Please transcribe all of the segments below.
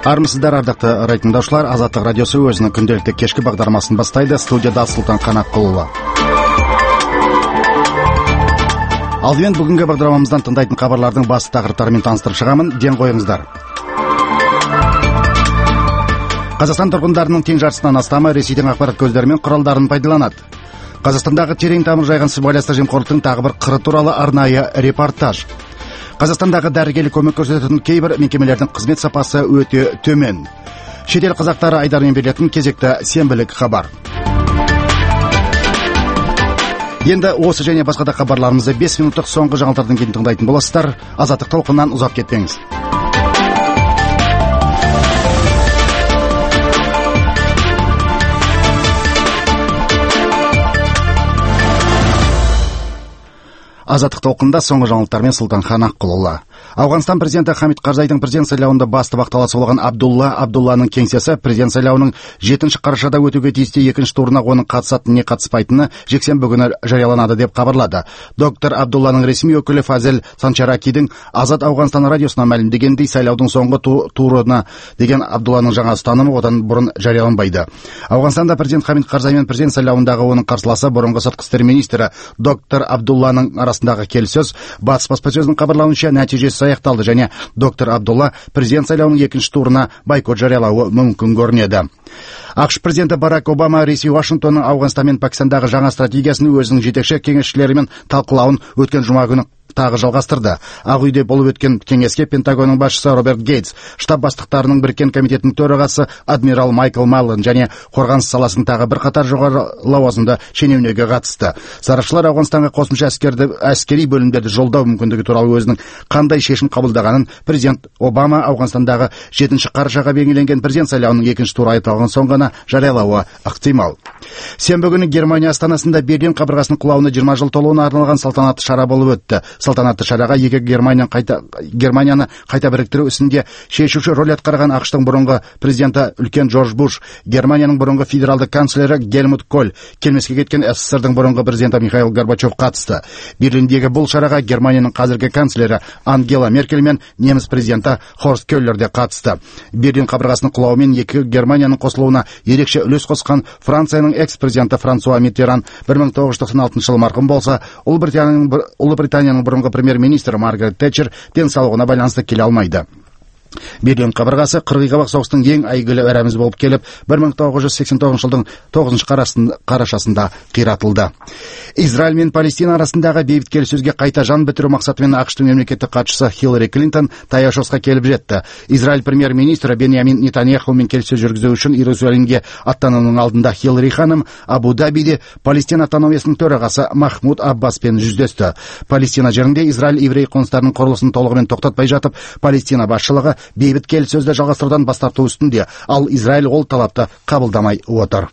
Армысыздар, ардақты тыңдаушылар. Азаттық радиосы өзінің күнделікті кешкі бағдарламасын бастайды. Студияда Сұлтан Қанатқұлұлы. Алдымен бүгінгі бағдарламамыздан тыңдайтын хабарлардың басты тақырыптарымен таныстырып шығамын. Ден қойыңыздар. Қазақстан тұрғындарының тең жартысынан астамы Ресейдің ақпарат көздері мен құралдарын пайдаланады. Қазақстандағы терең тамыр жайған сыбайлас жемқорлықтың тағы бір қыры туралы арнайы репортаж. Қазақстандағы дәрігерлік көмек көрсететін кейбір мекемелердің қызмет сапасы өте төмен. Шетел қазақтары айдарымен берілетін кезекті сенбілік хабар. Енді осы және басқа да хабарларымызды 5 минуттық соңғы жаңалықтардан кейін тыңдайтын боласыздар. Азаттық толқыннан ұзап кетпеңіз. Азаттық толқында соңғы жаңалықтармен Сұлтан Қанатқұлұлы. Ауғанстан президенті Хамид Карзайдың президент сайлауында басты бақталасы болған Абдулланың кеңсесі президент сайлауының 7 қарашада өтуге тиісті екінші турына оның қатысатыны не қатыспайтыны жексенбі күні жарияланады деп хабарлады. Доктор Абдулланың ресми өкілі Фазел Санчаракидің Азат Ауғанстан радиосына мәлімдегендей, сайлаудың соңғы турына деген Абдулланың жаңа ұстанымы одан бұрын жарияланбайды. Ауғанстанда президент Хамид Карзай мен президент сайлауындағы оның қарсыласы бұрынғы сыртқы істер министрі доктор Абдулланың арасындағы келіссөз батыс баспасөзінің хабарлауынша нәтижесі аяқталды және доктор Абдулла президент сайлауының екінші турына бойкот жариялауы мүмкін көрінеді. ақш президенті Барак Обама Ресей Вашингтонның Ауғанстан мен Пакистандағы жаңа стратегиясын өзінің жетекші кеңесшілерімен талқылауын өткен жұма күні тағы жалғастырды. Ақ үйде болып өткен кеңеске Пентагонның басшысы Роберт Гейтс, штаб бастықтарының біріккен комитетінің төрағасы адмирал Майкл Маллен және қорғаныс саласының тағы бір қатар жоғары лауазымды шенеунігі қатысты. Сарапшылар Ауғанстанға қосымша әскери бөлімдерді жолдау мүмкіндігі туралы өзінің қандай шешім қабылдағанын президент Обама Ауғанстандағы 7 қарашаға белгіленген президент сайлауының екінші туры аяқталған соң ғана жариялауы ықтимал. Сенбі күні Германия астанасында Берлин қабырғасының құлауына 20 жыл толуына арналған салтанатты шара болып өтті. Салтанатты шараға екі Германияны қайта біріктіру ісінде шешуші рөл атқарған ақштың бұрынғы президенті үлкен Джордж Буш, Германияның бұрынғы федералды канцлері Гельмут Коль, келмеске кеткен СССР-дың бұрынғы президенті Михаил Горбачев қатысты. Берлиндегі бұл шараға Германияның қазіргі канцлері Ангела Меркель мен неміс президенті Хорст Келлер де қатысты. Берлин қабырғасының құлауымен екі Германияның қосылуына ерекше үлес қосқан Францияның экс-президенті Франсуа Миттеран 1996 жылы марқұм болса, Ұлыбританияның бұрынғы премьер-министрі Маргарет Тэтчер денсаулығына байланысты келе алмайды. Берлин қабырғасы қырғиқабақ соғыстың ең әйгілі рәмізі болып келіп, 1989 жылдың 9 қарашасында қиратылды. Израиль мен Палестина арасындағы бейбіт келіссөзге қайта жан бітіру мақсатымен ақштың мемлекеттік хатшысы Хиллари Клинтон таяу шығысқа келіп жетті. Израиль премьер-министрі Беньямин Нетаньяхумен келіссөз жүргізу үшін Иерусалимге аттануының алдында Хиллари ханым Абу-Дабиде Палестина автономиясының төрағасы Махмуд Аббаспен жүздесті. Палестина жерінде Израиль еврей қоныстарының құрылысын толығымен тоқтатпай жатып, Палестина басшылығы бейбіт келіссөзді жалғастырудан бас тарту үстінде, ал Израиль ол талапты қабылдамай отыр.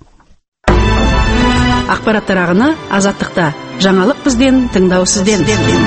Ақпараттар ағыны Азаттықта. Жаңалық бізден, тыңдау сізден.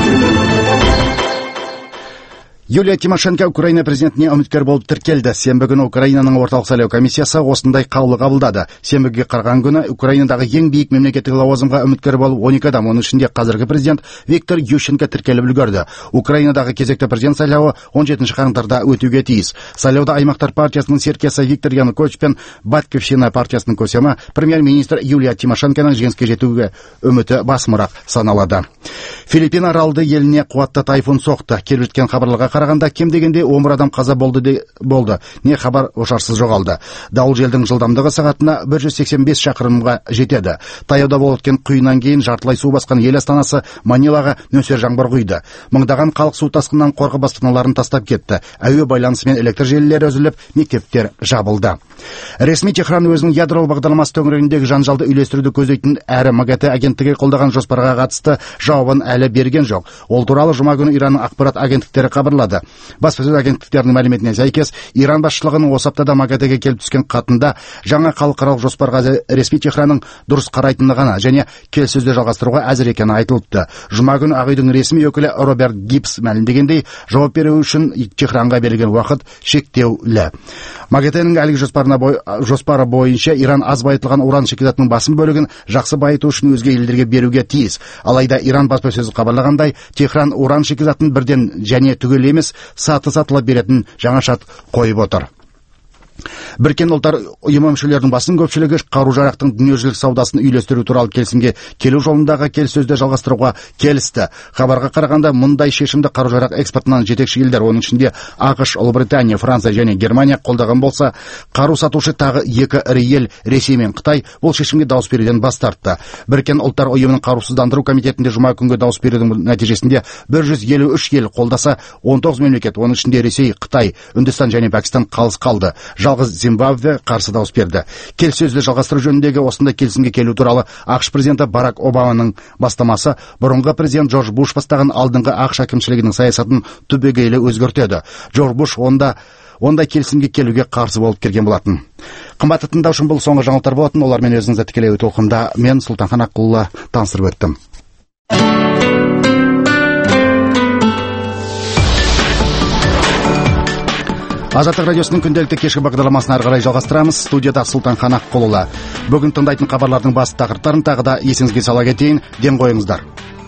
Юлия Тимошенко Украина президентіне үміткер болып тіркелді. Сенбі күні Украинаның орталық сайлау комиссиясы осындай қаулы қабылдады. Сенбіге қараған күні Украинадағы ең биік мемлекеттік лауазымға үміткер болып 12 адам, оның ішінде қазіргі президент Виктор Ющенко тіркеліп үлгерді. Украинадағы кезекті президент сайлауы 17 қаңтарда өтуге тиіс. Сайлауда Аймақтар партиясының серкесі Виктор Янукович пен Батьковщина партиясының көсемі премьер-министр Юлия Тимошенконың жеңіске жетуге үміті басымырақ саналады. Филиппин аралды еліне қуатты тайфун соқты. Келіп жеткен хабарларға қарағанда кем дегенде 11 адам қаза болды. Не хабар ошарсыз жоғалды. Дауыл желдің жылдамдығы сағатына 185 шақырымға жетеді. Таяуда болып өткен құйынан кейін жартылай су басқан ел астанасы Манилаға нөсер жаңбыр құйды. Мыңдаған халық су тасқынынан қорқып баспаналарын тастап кетті. Әуе байланысы мен электр желілері үзіліп, мектептер жабылды. Ресми Техран өзінің ядролық бағдарламасы төңірегіндегі жанжалды үйлестіруді көздейтін әрі МАГАТЭ агенттігі қолдаған жоспарға қатысты жауабын әлі берген жоқ. Ол туралы жұма күні Иранның ақпарат агенттіктері хабарлады. Баспасөз агенттіктерінің мәліметіне сәйкес, Иран басшылығының осы аптада МАГАТЭге келіп түскен хатында жаңа халықаралық жоспарға ресми Техранның дұрыс қарайтыны ғана және келіссөзді жалғастыруға әзір екені айтылыпты. Жұма күні Ақ үйдің ресми өкілі Роберт Гибс мәлімдегендей, жауап беру үшін Техранға берілген уақыт шектеулі. МАГАТЭның әлгі жоспары бойынша Иран аз байытылған уран шикізатының басым бөлігін жақсы байыту үшін өзге елдерге беруге тиіс. Алайда Иран баспасөзі хабарлағандай, Техран уран шикізатын бірден және түгел емес, саты-сатылы беретін жаңа шарт қойып отыр. Біріккен ұлттар ұйымы мүшелерінің басым көпшілігі қару-жарақтың дүниежүзілік саудасын үйлестіру туралы келісімге келу жолындағы келіссөзді жалғастыруға келісті. Хабарға қарағанда, мұндай шешімді қару-жарақ экспортынан жетекші елдер, оның ішінде ақш, Ұлыбритания, Франция және Германия қолдаған болса, қару сатушы тағы екі ірі ел Ресей мен Қытай бұл шешімге дауыс беруден бас тартты. Біріккен ұлттар ұйымының қарусыздандыру комитетінде жұма күнгі дауыс берудің нәтижесінде 153 ел қолдаса, 19 мемлекет, оның ішінде Ресей, Қытай, Үндістан және Пәкістан қалыс қалды. Жалғыз Зимбабве қарсы дауыс берді. Келіссөзді жалғастыру жөніндегі осындай келісімге келу туралы ақш президенті Барак Обаманың бастамасы бұрынғы президент Джордж Буш бастаған алдыңғы ақш әкімшілігінің саясатын түбегейлі өзгертеді. Джордж Буш ондай келісімге келуге қарсы болып келген болатын. Қымбатты тыңдаушым, бұл соңғы жаңалықтар болатын. Олармен өзіңізді тікелей толқында мен Сұлтанхан Аққұлұлы таныстырып өттім. Азаттық радиосының күнделікті кешкі бағдарламасын ары қарай жалғастырамыз. Студияда Сұлтанхан Аққұлұлы. Бүгін тыңдайтын хабарлардың басты тақырыптарын тағы да есіңізге сала кетейін, ден қойыңыздар.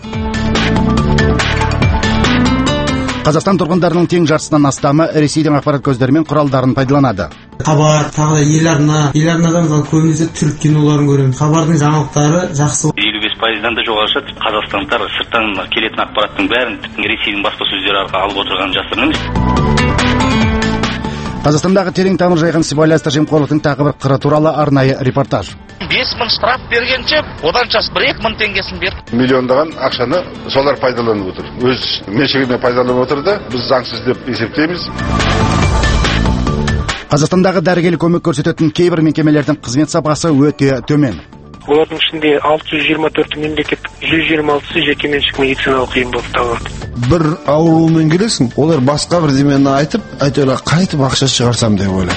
Қазақстан тұрғындарының тең жартысынан астамы Ресейдің ақпарат көздері мен құралдарын пайдаланады. Хабар, тағы еларнадан көбінесе түрік киноларын көреміз. Хабардың жаңалықтары жақсы. 55%-дан да жоғары қазақстандықтар сырттан келетін ақпараттың бәрін Ресейдің баспасөздері арқылы алып отырған жасырын емес. Қазақстандағы терең тамыр жайған сыбайлас жемқорлықтың тағы бір қыры туралы арнайы репортаж. 5000 штраф бергенше, одан час 1-2 мың теңгесін бер. Миллиондаған ақшаны солар пайдаланып отыр. Өз меншігіне пайдаланып отырды. Біз заңсыз деп есептейміз. Қазақстандағы дәрігерлік көмек көрсететін кейбір мекемелердің қызмет сапасы өте төмен. Олардың ішінде 624 мемлекеттік, 126-сы жекеменшік медициналық ұйым болып табылады. Бір аурумен келесің, олар басқа бір демені айтып, әйтеуір қайтып ақша шығарсам деп ойлайды.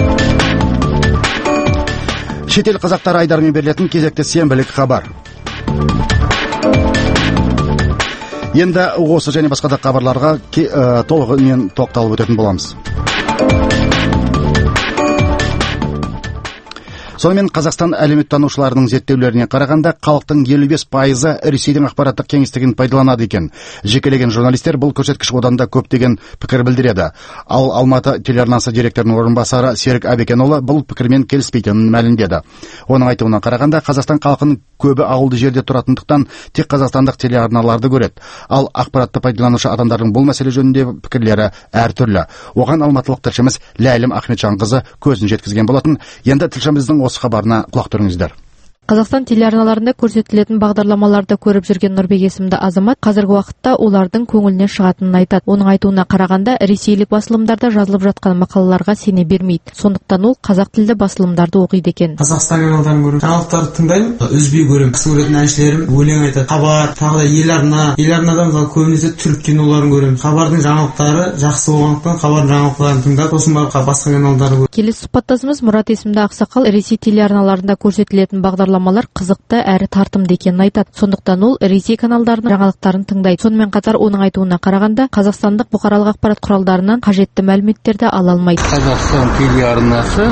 Шетел қазақтары айдарымен берілетін кезекті сенбілік хабар. Енді осы және басқа да хабарларға толығымен тоқталып өтетін боламыз. Сонымен Қазақстан әлеуметтанушыларының зерттеулеріне қарағанда, халықтың 55% Ресейдің ақпараттық кеңістігін пайдаланады екен. Жекелеген журналистер бұл көрсеткіш одан да көптеген пікір білдіреді. Ал Алматы телеарнасы директорының орынбасары Серік Әбекенұлы бұл пікірмен келіспейтінін мәлімдеді. Оның айтуына қарағанда, Қазақстан халқының көбі ауылды жерде тұратындықтан тек қазақстандық телеарналарды көреді. Ал ақпаратты пайдаланушы адамдардың бұл мәселе жөнінде пікірлері әртүрлі. Оған алматылық тілшіміз Ләйлім Ахметжанқызы көзін жеткізген болатын. Енді тілшіміздің осы хабарына құлақ түріңіздер. Қазақстан телеарналарында көрсетілетін бағдарламаларды көріп жүрген Нұрбек есімді азамат қазіргі уақытта олардың көңіліне шығатынын айтады. Оның айтуына қарағанда, ресейлік басылымдарда жазылып жатқан мақалаларға сене бермейді. Сондықтан ол қазақ тілді басылымдарды оқиды екен. Қазақстан каналдарын көремін, жаңалықтарды тыңдаймын, үзбей көремін. Жақсы көретін әншілерім өлең айтады. Хабар, тағы да еларнадан көбінесе түрік киноларын көремін. Хабардың жаңалықтары жақсы болғандықтан хабардың жаңалықтарын тыңдап, сосын барып басқа каналдарды көремін. Келесі сұхбаттасымыз Мұрат есімді ақсақал Ресей телеарналарында көрсетілетін бағдарламалар қызықты әрі тартымды екенін айтады. Сондықтан ол Ресей каналдарының жаңалықтарын тыңдайды. Сонымен қатар оның айтуына қарағанда, қазақстандық бұқаралық ақпарат құралдарынан қажетті мәліметтерді ала алмайды. Қазақстан телеарнасы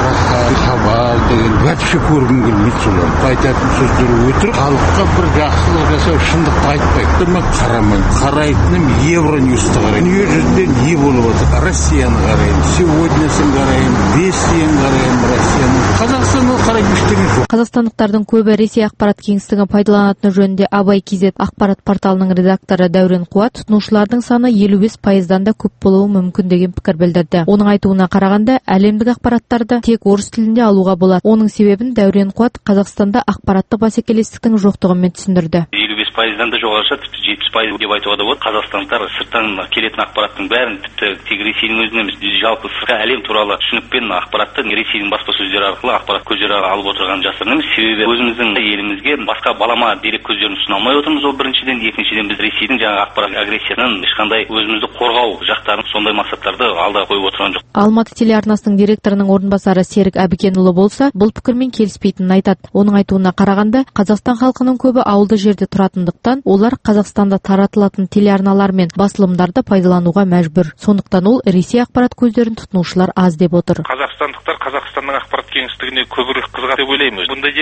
хабар деген вообще көргім келмейді. Солар айтатын сөздері өтірік, халыққа бір жақсылық жасау, шындықты айтпайды. Мен қарамаймын. Қарайтыным Евроньюсты қараймын. Дүниежүзінде не болып отыр? Россияны қараймын, сегоднясын қараймын, Вестиен қараймын, Россияны. Қазақстан ол қарайтын ештеңе жоқ. Қазақстандықтардың көбі Ресей ақпарат кеңістігін пайдаланатыны жөнінде Абай Кизет ақпарат порталының редакторы Дәурен Қуат тұтынушылардың саны 55%-дан да көп болуы мүмкін деген пікір білдірді. Оның айтуына қарағанда, әлемдік ақпараттарды тек орыс тілінде алуға болады. Оның себебін Дәурен Қуат Қазақстанда ақпараттық бәсекелестіктің жоқтығымен түсіндірді. 55%-дан да жоғары, 70% деп айтуға да болады. Қазақстандықтар сырттан келетін ақпараттың бәрін, тіпті тек Ресейдің өзінен емес, жалпы сыртқы әлем туралы түсінікпен ақпаратты Ресейдің баспасөздері арқылы ақпарат көздері алып отырған жасырын емес. Себебі өзіміздің елімізге басқа балама дерек көздерін ұсына алмай отырмыз. Ол біріншіден, екіншіден біз Ресейдің жаңа ақпарат агрессиядан ешқандай өзімізді қорғау жақтарын сондай мақсаттарды алда қойып отырған жоқ. Алматы телеарнасының директорының орынбасары Серік Әбікенұлы болса, бұл пікірмен келіспейтінін айтады. Оның айтуына қарағанда, Қазақстан халқының көбі ауылды жерде тұратындықтан, олар Қазақстанда таратылатын телеарналар мен басылымдарды пайдалануға мәжбүр. Сондықтан ол Ресей ақпарат көздерін тұтынушылар аз деп отыр. Қазақстандықтар Қазақстанның ақпарат кеңістігіне көбірек қызығады деп ойлаймыз. Бұндай деректі қайдан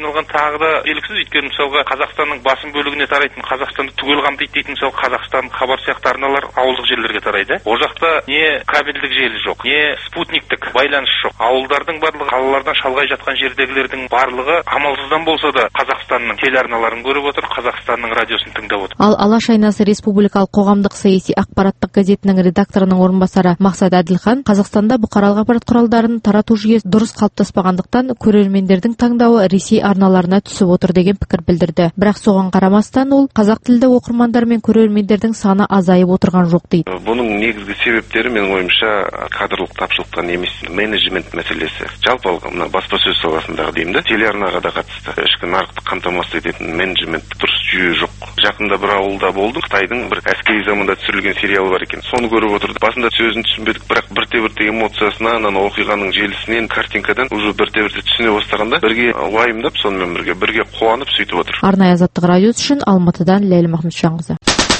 арналған тағы да белгісіз. Өйткені мысалға Қазақстанның басым бөлігіне тарайтын, Қазақстанды түгел қамтиды дейтін мысалы Қазақстан хабар сияқты арналар ауылдық жерлерге тарайды. Ол жақта не кабельдік желі жоқ, не спутниктік байланыс жоқ. Ауылдардың барлығы, қалалардан шалғай жатқан жердегілердің барлығы амалсыздан болса да Қазақстанның телеарналарын көріп отыр, Қазақстанның радиосын тыңдап отыр. Ал Алаш айнасы республикалық қоғамдық саяси ақпараттық газетінің редакторының орынбасары Мақсат Әділхан Қазақстанда бұқаралық ақпарат құралдарын тарату жүйесі дұрыс қалыптаспағандықтан көрермендердің таңдауы Ресей арналарына түсіп отыр деген пікір білдірді. Бірақ соған қарамастан ол қазақ тілді оқырмандар мен көрермендердің саны азайып отырған жоқ дейді. Бұның негізгі себептері менің ойымша кадрлық тапшылықтан емес, менеджмент мәселесі. Жалпы алғанда баспасөз саласындағы деймін, телеарнаға да қатысты. Ішкі нарықты қамтамасыз ететін менеджмент дұрыс жүйе жоқ. Жақында бір ауылда болдым, Қытайдың бір әскери заманда түсірілген сериалы бар екен. Соны көріп отырдық. Басында сөзін түсінбедік, бірақ бірте-бірте эмоциясынан, оқиғаның желісінен, картинкадан уже бірте-бірте түсіне бастағанда бірге уайымдап, сонымен бірге қуанып сөйтіп отыр. Арнайы Азаттық радиосы үшін Алматыдан Ләйлі Махметжанқызы.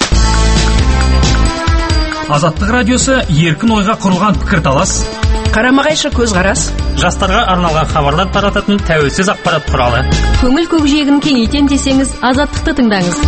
Азаттық радиосы еркін ойға құрылған пікірталас, қарама-қайшы көзқарас, жастарға арналған хабарлар тарататын тәуелсіз ақпарат құралы. Көңіл көкжиегін кеңейтем десеңіз, Азаттықты тыңдаңыз.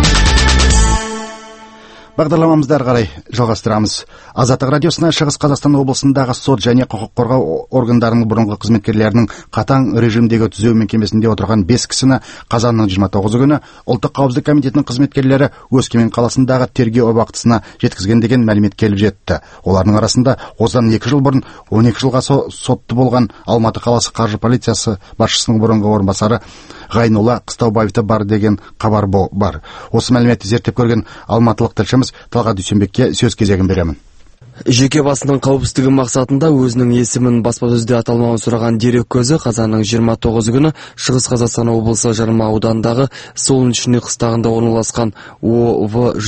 Бағдарламамызды ары қарай жалғастырамыз. Азаттық радиосына Шығыс Қазақстан облысындағы сот және құқық қорғау органдарының бұрынғы қызметкерлерінің қатаң режимдегі түзеу мекемесінде отырған 5 кісіні қазанның 29 күні Ұлттық қауіпсіздік комитетінің қызметкерлері Өскемен қаласындағы тергеу абақтысына жеткізген деген мәлімет келіп жетті. Олардың арасында осыдан 2 жыл бұрын 12 жылға сотты болған Алматы қаласы қаржы полициясы басшысының бұрынғы орынбасары Ғайнулла Қыстаубаевта бар деген хабар бар. Осы мәліметті зерттеп көрген алматылық тілшіміз Талғат Дүйсенбекке сөз кезегін беремін. Жеке басының қауіпсіздігі мақсатында өзінің есімін баспасөзде аталмауын сұраған дерек көзі қазанның 29 күні Шығыс Қазақстан облысы Жарма ауданындағы Солнечный қыстағында орналасқан ОВ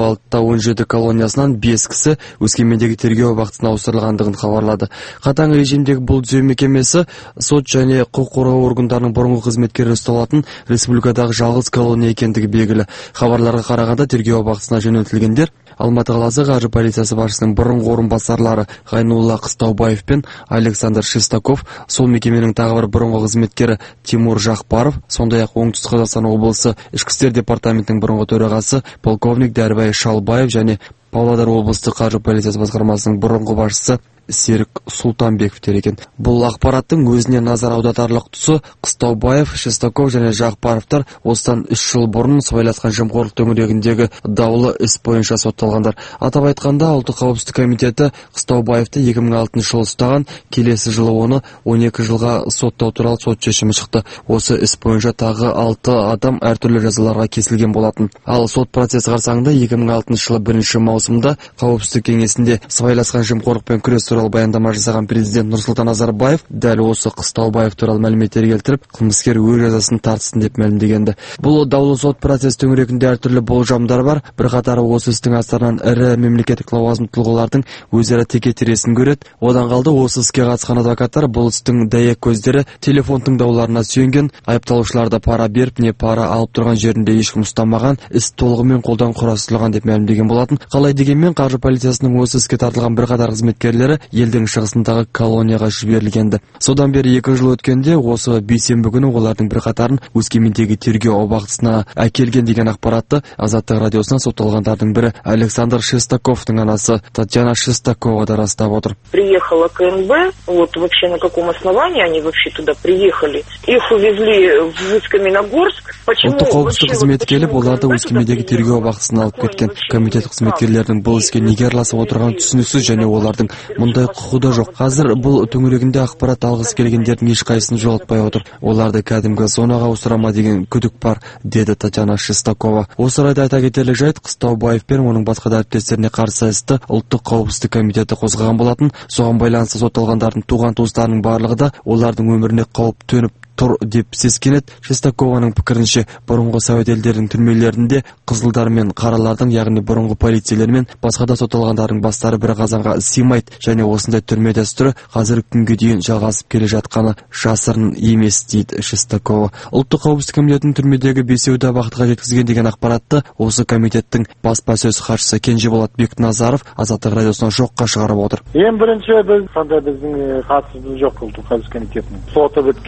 156-17 колониясынан 5 кісі Өскемендегі тергеу абақтысына ауыстырылғандығын хабарлады. Қатаң режимдегі бұл түзеу мекемесі сот және құқық қорғау органдарының бұрынғы қызметкері ұсталатын республикадағы жалғыз колония екендігі белгілі. Хабарларға қарағанда тергеу абақтысына жөнелтілгендер Алматы қаласы қаржы полициясы басшысының бұрынғы орынбасарлары Ғайнулла Қыстаубаев пен Александр Шестаков, сол мекеменің тағы бір бұрынғы қызметкері Тимур Жақпаров, сондай-ақ Оңтүстік Қазақстан облысы ішкі істер департаментінің бұрынғы төрағасы полковник Дәрбай Шалбаев және Павлодар облыстық қаржы полициясы басқармасының бұрынғы басшысы Серік Сұлтанбековтер екен. Бұл ақпараттың өзіне назар аудартарлық тұсы Қыстаубаев, Шестаков және Жақпаровтар осыдан 3 жыл бұрын сыбайласқан жемқорлық төңірегіндегі даулы іс бойынша сотталғандар. Атап айтқанда, Ұлттық қауіпсіздік комитеті Қыстаубаевты 2006 жылы ұстаған, келесі жылы оны 12 жылға соттау туралы сот шешімі шықты. Осы іс бойынша тағы 6 адам әртүрлі жазаларға кесілген болатын. Ал сот процесі қарсаңында 2006 жылы 1 маусымда қауіпсіздік кеңесінде сыбайласқан жемқорлықпен күрес туралы баяндама жасаған президент Нұрсұлтан Назарбаев дәл осы Қыстаубаев туралы мәліметтер келтіріп, қылмыскер өз жазасын тартсын деп мәлімдегенді. Бұл даулы сот процесі төңірегінде әртүрлі болжамдар бар. Бірқатары осы істің астарынан ірі мемлекеттік лауазымды тұлғалардың өзара теке-тіресін көреді. Одан қалды осы іске қатысқан адвокаттар бұл істің дәйек көздері телефон тыңдауларына сүйенген, айыпталушыларды пара беріп не пара алып тұрған жерінде ешкім ұстамаған, іс толығымен қолдан құрастырылған деп мәлімдеген болатын. Қалай дегенмен қаржы полициясының осы іске тартылған бірқатар қызметкерлері елдің шығысындағы колонияға жіберілгенді. Содан бері 2 жыл өткенде осы бейсенбі күні олардың бірқатарын Өскемендегі тергеу абақтысына әкелген деген ақпаратты Азаттық радиосына сотталғандардың бірі Александр Шестаковтың анасы Татьяна Шестакова да растап отыр. Приехала КНБ, вот вообще на каком основании они вообще туда приехали. Их увезли в Каменогорск. Ұлттық қауіпсіздік қызметі келіп, оларды Өскемендегі тергеу абақтысына алып кеткен. Комитет қызметкерлерінің бұл іске неге араласып отырған түсініксіз және олардың мұндай құқы да жоқ. Қазір бұл төңірегінде ақпарат алғысы келгендердің ешқайсысын жоғалтпай отыр. Оларды кәдімгі зонаға ауыстырама деген күдік бар, деді Татьяна Шестакова. Осы орайда айта кетерлік жайт, Қыстаубаев пен оның басқа да әріптестеріне қарсы істі Ұлттық қауіпсіздік комитеті қозғаған болатын. Соған байланысты сотталғандардың туған-туыстарының барлығы да олардың өміріне қауіп төніп тұр деп сескенеді. Шестакованың пікірінше, бұрынғы совет елдерінің түрмелерінде қызылдар мен қаралардың, яғни бұрынғы полицейлер мен басқа да сотталғандардың бастары бір қазанға сыймайды және осындай түрме дәстүрі қазіргі күнге дейін жалғасып келе жатқаны жасырын емес, дейді Шестакова. Ұлттық қауіпсіздік комитетінің түрмедегі 5-еуді абақтыға жеткізген деген ақпаратты осы комитеттің баспасөз хатшысы Кенжеболат Бекназаров Азаттық радиосына жоққа шығарып отыр. Ең бірінші, біздің қатысымыз жоқ Ұлттық қауіпсіздік комитетінің. Соты біткен,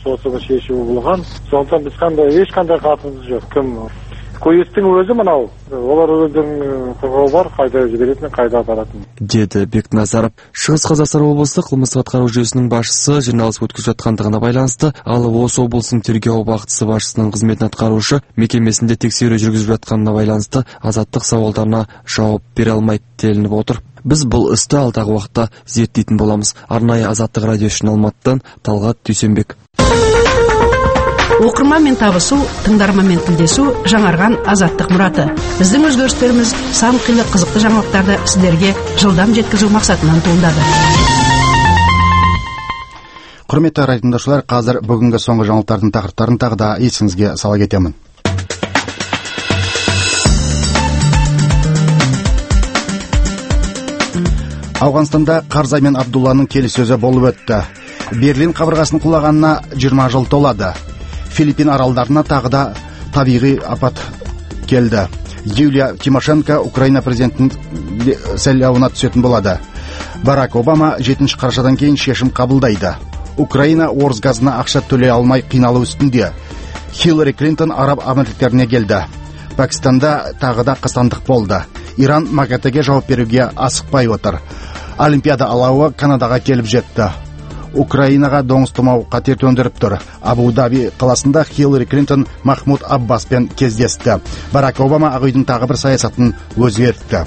сотының шешімі болған. Сондықтан біз ешқандай қатысымыз жоқ. Кім көйістің өзі мынау, олар өздерінің құқығы бар, қайда жіберетіні, қайда апаратыны, деді Бекназаров. Шығыс Қазақстан облысы қылмыстық атқару жүйесінің басшысы жиналыс өткізіп жатқандығына байланысты, ал осы облыстың тергеу бақытысы басшысының қызметін атқарушы мекемесінде тексеру жүргізіп жатқанына байланысты азаттық сауалдарына жауап бере алмайды делініп отыр. Біз бұл істі алдағы уақытта зерттейтін боламыз. Арнайы Азаттық радио үшін Алматыдан Талғат Дүйсенбек. Оқырманмен табысу, тыңдарманмен тілдесу жаңарған азаттық мұраты. Біздің өзгерістеріміз сан қилы қызықты жаңалықтарды сіздерге жылдам жеткізу мақсатынан туындады. Құрметті радио тыңдаушылар, қазір бүгінгі соңғы жаңалықтардың тақырыптарын тағы да есіңізге сала кетемін. Ауғанстанда Карзай мен Абдулланың келіссөзі болып өтті. Берлин қабырғасының құлағанына 20 жыл толады. Филиппин аралдарына тағы да табиғи апат келді. Юлия Тимошенко Украина президентінің сайлауына түсетін болады. Барак Обама 7 қарашадан кейін шешім қабылдайды. Украина орыс газына ақша төлей алмай қиналу үстінде. Хиллари Клинтон Араб Амирліктеріне келді. Пакистанда тағы да қастандық болды. Иран МАГАТЭге жауап беруге асықпай отыр. Олимпиада алауы Канадаға келіп жетті. Украинаға доңыз тұмау қатер төндіріп тұр. Абу-Даби қаласында Хиллари Клинтон Махмуд Аббаспен кездесті. Барак Обама Ақ үйдің тағы бір саясатын өзгертті.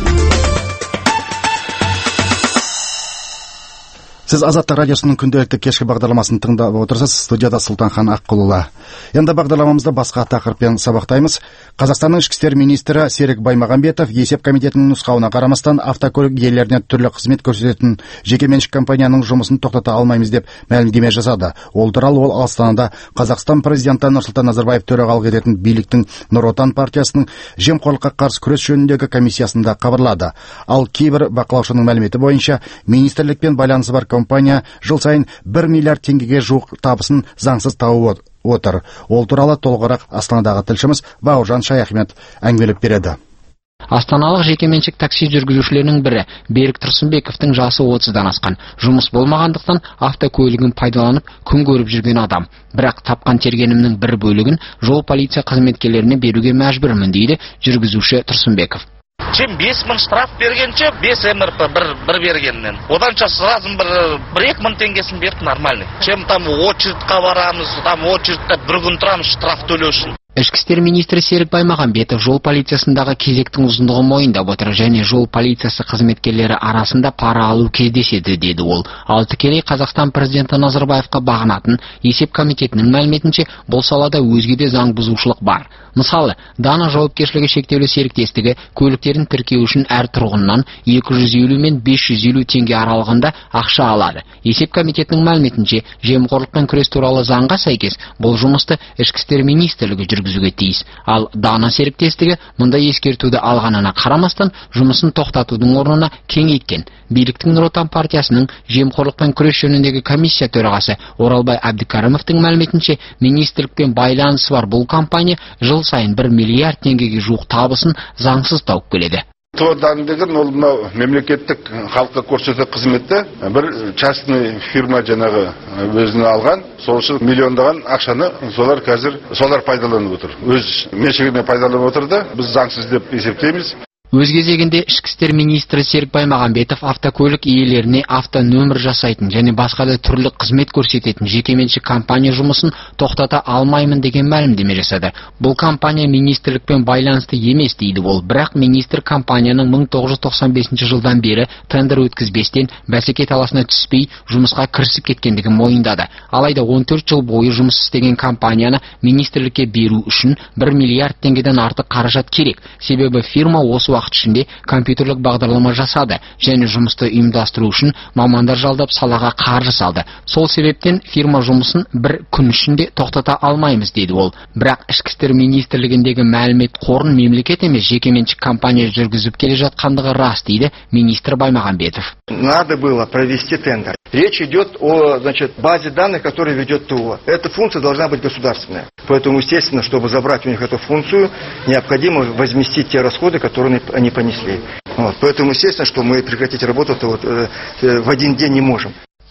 Сіз Азаттық радиосының күнделікті кешкі бағдарламасын тыңдап отырсыз. Студияда Сұлтанхан Аққұлұлы. Енді бағдарламамызды басқа тақырыппен сабақтаймыз. Қазақстанның ішкі істер министрі Серік Баймағамбетов есеп комитетінің нұсқауына қарамастан автокөлік иелеріне түрлі қызмет көрсететін жекеменшік компанияның жұмысын тоқтата алмаймыз деп мәлімдеме жасады. Ол туралы ол Астанада Қазақстан президенті Нұрсұлтан Назарбаев төрағалық ететін биліктің Нұр Отан партиясының жемқорлыққа қарсы күрес жөніндегі комиссиясында хабарлады. Ал кейбір бақылаушының мәліметі бойынша министрлікпен байланысы бар компания жыл сайын 1 миллиард теңгеге жуық табысын заңсыз тауып отыр. Ол туралы толығырақ Астанадағы тілшіміз Бауыржан Шаяхмет әңгімелеп береді. Астаналық жекеменшік такси жүргізушілерінің бірі Берік Тұрсынбековтың жасы 30-дан асқан. Жұмыс болмағандықтан автокөлігін пайдаланып күн көріп жүрген адам. Бірақ тапқан тергенімнің бір бөлігін жол полиция қызметкерлеріне беруге мәжбүрмін дейді жүргізуші Тұрсынбеков. Чем 5 мың штраф бергенше 5 МРП бір бергеннен. Оданша сразу бір 2 мың теңгесін берді нормальный. Чем там очередьқа барамыз, там очередьте бір күн тұрамыз штраф төлеу үшін. Ішкі істер министрі Серік Баймағамбетов жол полициясындағы кезектің ұзындығын мойындап отыр және жол полициясы қызметкерлері арасында пара алу кездеседі деді ол. Ал тікелей Қазақстан президенті Назарбаевқа бағынатын есеп комитетінің мәліметінше бұл салада өзге де заң бұзушылық бар. Мысалы, Дана жауапкершілігі шектеулі серіктестігі көліктерін тіркеу үшін әр тұрғыннан 250 мен 550 теңге аралығында ақша алады. Есеп комитетінің мәліметінше жемқорлықпен күрес туралы заңға сәйкес бұл жұмысты ішкі істер министрлігі жүргізуге тиіс. Ал Дана серіктестігі мұнда ескертуді алғанына қарамастан жұмысын тоқтатудың орнына кеңейткен. Биліктің Нұр Отан партиясының жемқорлықпен күрес жөніндегі комиссия төрағасы Оралбай Әбдікәрімовтің мәліметінше министрлікпен байланысы бар бұл компания жыл сайын 1 миллиард теңгеге жуық табысын заңсыз тауып келеді. Тодан деген ол мемлекеттік халыққа көрсету қызметті бір частный фирма жаңағы өзіне алған, сол үшін миллиондаған ақшаны солар қазір пайдаланып отыр. Өз меншігіне пайдаланып отырды. Біз заңсыз деп есептейміз. Өз кезегінде ішкі істер министрі Серік Баймағамбетов автокөлік иелеріне автонөмір жасайтын және басқа да түрлі қызмет көрсететін жекеменшік компания жұмысын тоқтата алмаймын деген мәлімдеме жасады. Бұл компания министрлікпен байланысты емес дейді ол, бірақ министр компанияның 1995 жылдан бері тендер өткізбестен бәсеке таласына түспей жұмысқа кірісіп кеткендігін мойындады. Алайда 14 жыл бойы жұмыс істеген компанияны министрлікке беру үшін 1 миллиард теңгеден артық қаражат керек. Себебі фирма осы уақыт ішінде компьютерлік бағдарлама жасады және жұмысты ұйымдастыру үшін мамандар жалдап салаға қаржы салды. Сол себептен фирма жұмысын 1 күн ішінде тоқтата алмаймыз деді ол. Бірақ ішкі істер министрлігіндегі мәлімет қорын мемлекет емес жекеменшік компания жүргізіп келе жатқандығы рас дейді министр Баймағамбетов. Надо было провести тендер. Речь идет о, базе данных, которую ведет ТО. Эта функция должна быть государственная. Поэтому, естественно, чтобы забрать у них эту функцию, необходимо возместить те расходы, которые они понесли. Поэтому, естественно, что мы прекратить работу в один день не можем.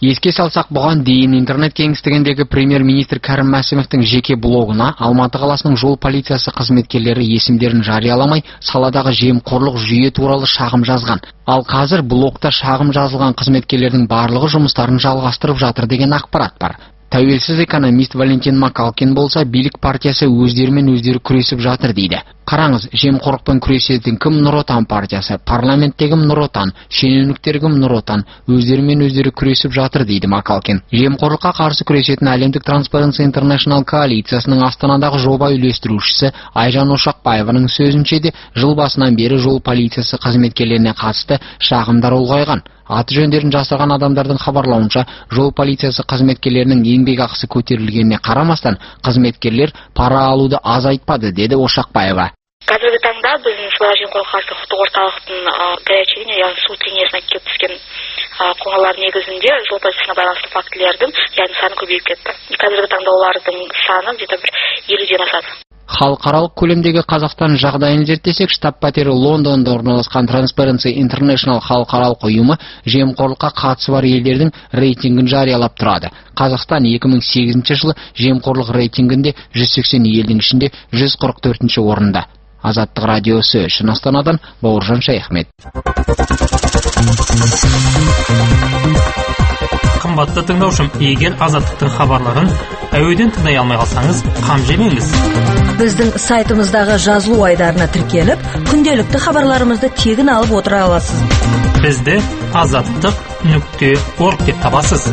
Еске салсақ, бұған дейін интернет кеңістігіндегі премьер-министр Кәрім Мәсімовтің жеке блогына Алматы қаласының жол полициясы қызметкерлері есімдерін жарияламай, саладағы жемқорлық жүйе туралы шағым жазған. Ал қазір блогта шағым жазылған қызметкерлердің барлығы жұмыстарын жалғастырып жатыр деген ақпарат бар. Тәуелсіз экономист Валентин Макалкин болса, билік партиясы өздерімен өздері күресіп жатыр дейді. Қараңыз, жемқорлықпен күресетін кім? Нұр Отан партиясы, парламенттегі Нұр Отан, шенеуніктерге Нұр Отан, өздерімен өздері күресіп жатыр дейді Макалкин. Жемқорлыққа қарсы күресетін әлемдік Transparency International коалициясының Астанадағы жоба үйлестірушісі Айжан Ошақбаеваның сөзінше де, жыл басынан бері жол полициясы қызметкерлеріне қатысты шағымдар ұлғайған. Аты жөндерін жасырған адамдардың хабарлауынша, жол полициясы қызметкерлерінің еңбек ақысы көтерілгеніне қарамастан, қызметкерлер пара алуды азайтпады, деді Ошақбаева. Қазіргі таңда біздің сыбайлас жемқорлыққа қарсы құқықтық орталықтың горячая линия, яғни су линиясына келіп түскен қоңыраулар негізінде жол полициясына байланысты фактілердің саны көбейіп кетті. Қазіргі таңда олардың саны где-то 50-ден асады. Халықаралық көлемдегі Қазақстан жағдайын зерттесек, штаб-пәтері Лондонда орналасқан Transparency International халықаралық ұйымы жемқорлыққа қатысы бар елдердің рейтингін жариялап тұрады. Қазақстан 2008 жылы жемқорлық рейтингінде 180 елдің ішінде 144 орында. Азаттық радиосы үшін Астанадан Бауыржан Шайхмет. Қымбатты тыңдаушым, егер Азаттықтың хабарларын әуеден тыңдай алмай қалсаңыз, қам жемеңіз. Біздің сайтымыздағы жазылу айдарына тіркеліп, күнделікті хабарларымызды тегін алып отыра аласыз. Бізді azаттық.org деп табасыз.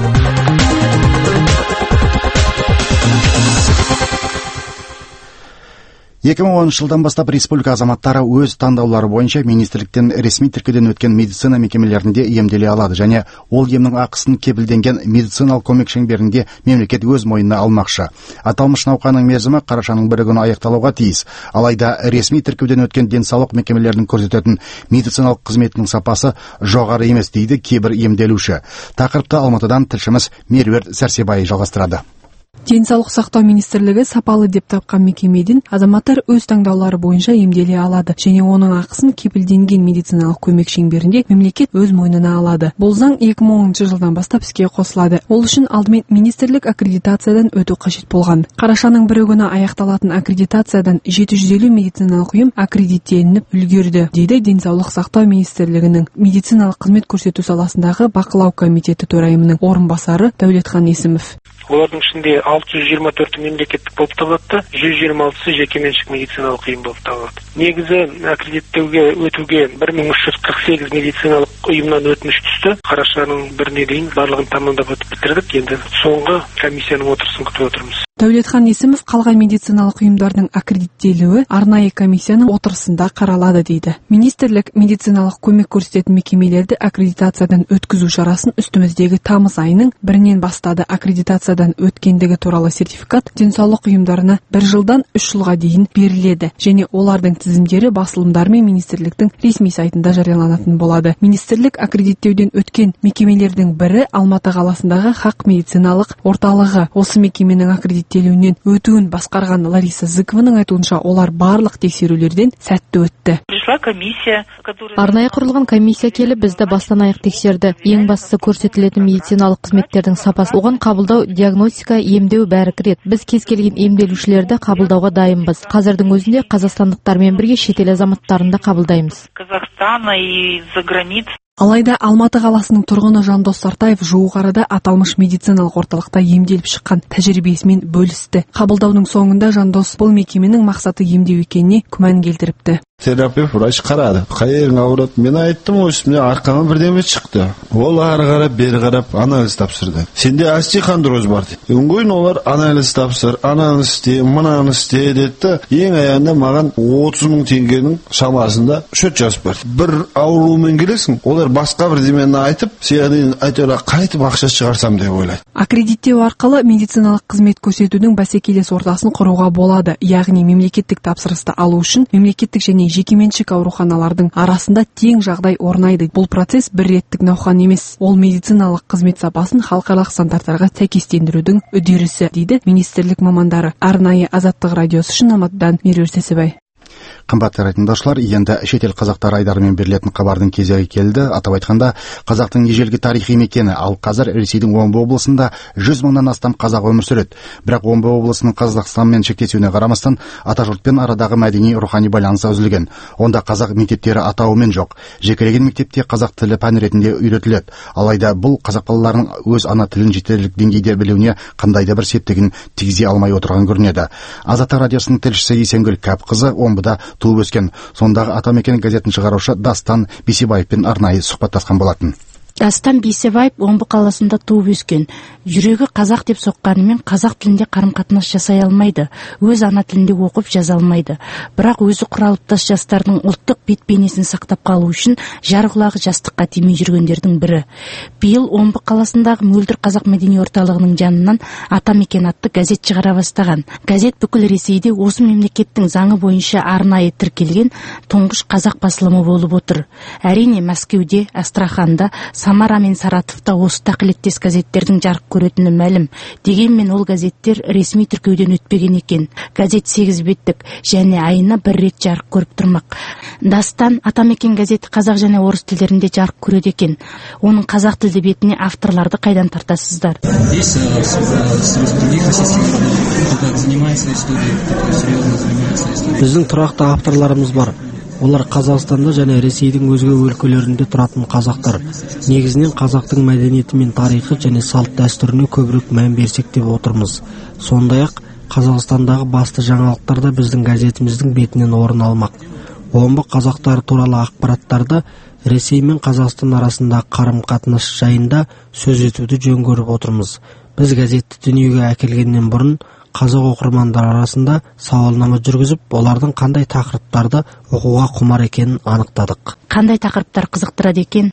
2010 жылдан бастап республика азаматтары өз таңдаулары бойынша министрліктен ресми тіркеуден өткен медицина мекемелерінде емделе алады және ол емнің ақысын кепілденген медициналық көмек шеңберінде мемлекет өз мойнына алмақшы. Аталмыш науқанның мерзімі қарашаның 1 күні аяқталуға тиіс. Алайда ресми тіркеуден өткен денсаулық мекемелерінің көрсететін медициналық қызметінің сапасы жоғары емес дейді кейбір емделуші. Тақырыпты Алматыдан тілшіміз Меруерт Сәрсебай жалғастырады. Денсаулық сақтау министрлігі сапалы деп тапқан мекемеден азаматтар өз таңдаулары бойынша емделе алады және оның ақысын кепілденген медициналық көмек шеңберінде мемлекет өз мойнына алады. Бұл заң 2010 жылдан бастап іске қосылады. Ол үшін алдымен министрлік аккредитациядан өту қажет болған. Қарашаның 1 күні аяқталатын аккредитациядан 750 медициналық ұйым аккредиттелініп үлгерді, дейді денсаулық сақтау министрлігінің медициналық қызмет көрсету саласындағы бақылау комитеті төрайымының орынбасары Дәулетхан Есімов. Олардың ішінде 624 мемлекеттік болып табылады, 126 жекеменшік медициналық ұйым болып табылады. Негізі аккредиттеуге өтуге 1348 медициналық ұйымнан өтініш түсті. Қарашаның 1-не дейін барлығын тамамдап бітірдік. Енді соңғы комиссияның отырысын күтіп отырмыз. Дәулетхан Есімов қалған медициналық ұйымдардың аккредиттелуі арнайы комиссияның отырысында қаралады дейді. Министрлік медициналық көмек көрсететін мекемелерді аккредитациядан өткізу шарасын үстіміздегі тамыз айының 1-нен бастады. Аккредитациядан өткендігі туралы сертификат денсаулық ұйымдарына 1 жылдан 3 жылға дейін беріледі және олардың тізімдері басылымдар мен министрліктің ресми сайтында жарияланатын болады. Министрлік аккредиттеуден өткен мекемелердің бірі Алматы қаласындағы Хақ медициналық орталығы. Осы мекеменің аккредиттелуінен өтуін басқарған Лариса Зыкованың айтуынша, олар барлық тексерулерден сәтті өтті. Арнайы құрылған комиссия келіп бізді бастан аяқ тексерді. Ең бастысы көрсетілетін медициналық қызметтердің сапасы. Оған қабылдау, диагностика, емдеу бәрі кіреді. Біз кез келген емделушілерді қабылдауға дайынбыз. Қазірдің өзінде қазақстандықтармен бірге шетел азаматтарын да қабылдаймыз. Алайда Алматы қаласының тұрғыны Жандос Сартаев жуық арада аталмыш медициналық орталықта емделіп шыққан тәжірибесімен бөлісті. Қабылдаудың соңында Жандос бұл мекеменің мақсаты емдеу екеніне күмән келтіріпті. Терапевт врач қарады. Қай жерің ауырады? Мен айттым, осымен арқама бірдеме шықты. Ол ары қарап, бері қарап анализ тапсырды. Сенде остеохондроз бар дейді. Өңгойын олар анализ тапсыр, ананы істе, мынаны істе деді. Ең аяғында маған 30 000 теңгенің шамасында шөт жазып берді. Бір аурумен келесің, олар басқа бірдемені айтып, сенен әйтеуір қайтып ақша шығарсам деп ойлайды. Аккредиттеу арқылы медициналық қызмет көрсетудің бәсекелес ортасын құруға болады. Яғни мемлекеттік тапсырысты алу үшін мемлекеттік және жекеменшік ауруханалардың арасында тең жағдай орнайды. Бұл процесс бір реттік науқан емес. Ол медициналық қызмет сапасын халықаралық стандарттарға сәйкестендірудің үдерісі, дейді министрлік мамандары. Арнайы Азаттық радиосы үшін Алматыдан Меруерт Сәрсебай. Қымбатты тыңдаушылар, енді шетел қазақтары айдарымен берілетін хабардың кезегі келді. Атап айтқанда, қазақтың ежелгі тарихи мекені, ал қазір Ресейдің Омбы облысында 100 мыңнан астам қазақ өмір сүреді. Бірақ Омбы облысының Қазақстанмен шектесуіне қарамастан, атажұртпен арадағы мәдени рухани байланысы үзілген. Онда қазақ мектептері атауымен жоқ. Жекелеген мектепте қазақ тілі пән ретінде үйретіледі. Алайда бұл қазақ балаларының өз ана тілін жетерлік деңгейде білуіне қандай да бір септігін тигізе алмай отырған көрінеді. Азаттық радиосының тілшісі Есенгүл Кәпқызы Омбыда туып өскен. Сондағы Атамекен газетін шығарушы Дастан Бейсебаевпен арнайы сұхбаттасқан болатын. Дастан Бейсебаев Омбы қаласында туып өскен. Жүрегі қазақ деп соққанымен қазақ тілінде қарым-қатынас жасай алмайды. Өз ана тілінде оқып жаза алмайды. Бірақ өзі құралыптас жастардың ұлттық бет-бейнесін сақтап қалу үшін жар құлағы жастыққа тимей жүргендердің бірі. Биыл Омбы қаласындағы Мөлдір қазақ мәдени орталығының жанынан Атамекен атты газет шығара бастаған. Газет бүкіл Ресейде осы мемлекеттің заңы бойынша арнайы тіркелген тұңғыш қазақ басылымы болып отыр. Әрине Мәскеуде, Астраханда, Самара мен Саратовта осы тақылеттес газеттердің жарық көретіні мәлім. Дегенмен ол газеттер ресми тіркеуден өтпеген екен. Газет 8 беттік және айына 1 рет жарық көріп тұрмақ. Дастан Атамекен газеті қазақ және орыс тілдерінде жарық көреді екен. Оның қазақ тілді бетіне авторларды қайдан тартасыздар? Біздің тұрақты авторларымыз бар. Олар Қазақстанда және Ресейдің өзге өлкелерінде тұратын қазақтар. Негізінен қазақтың мәдениеті мен тарихы және салт дәстүріне көбірек мән берсек деп отырмыз. Сондай-ақ Қазақстандағы басты жаңалықтар да біздің газетіміздің бетінен орын алмақ. Омбы қазақтары туралы ақпараттарды Ресей мен Қазақстан арасында қарым-қатынас жайында сөз етуді жөн көріп отырмыз. Біз газетті дүниеге әкелгеннен бұрын қазақ оқырмандар арасында сауалнама жүргізіп, олардың қандай тақырыптарды оқуға құмар екенін анықтадық. Қандай тақырыптар қызықтырады екен?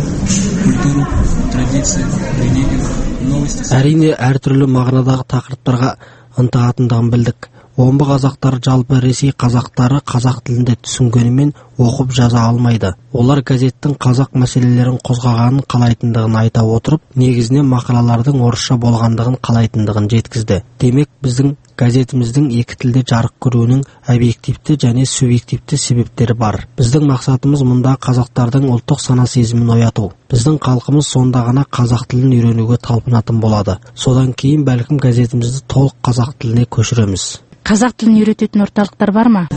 Әрине, әртүрлі мағынадағы тақырыптарға ынтығатындығын білдік. Омбы қазақтары жалпы Ресей қазақтары қазақ тілінде түсінгенімен оқып жаза алмайды. Олар газеттің қазақ мәселелерін қозғағанын қалайтындығын айта отырып, негізінен мақалалардың орысша болғандығын қалайтындығын жеткізді. Демек, біздің газетіміздің екі тілде жарық көруінің объективті және субъективті себептері бар. Біздің мақсатымыз мұнда қазақтардың ұлттық сана сезімін ояту. Біздің халқымыз сонда ғана қазақ тілін үйренуге талпынатын болады. Содан кейін бәлкім газетімізді толық қазақ тіліне көшіреміз. Қазақ тілін үйрететін орталықтар бар ма?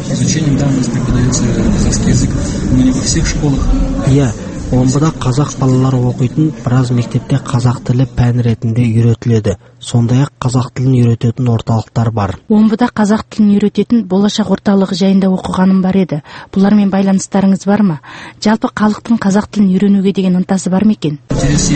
Иә, Омбыда қазақ балалары оқитын біраз мектепте қазақ тілі пән ретінде үйретіледі. Сондай-ақ қазақ тілін үйрететін орталықтар бар. Омбыда қазақ тілін үйрететін болашақ орталығы жайында оқығаным бар еді. Бұлармен байланыстарыңыз бар ма? Жалпы халықтың қазақ тілін үйренуге деген ынтасы бар ма екен?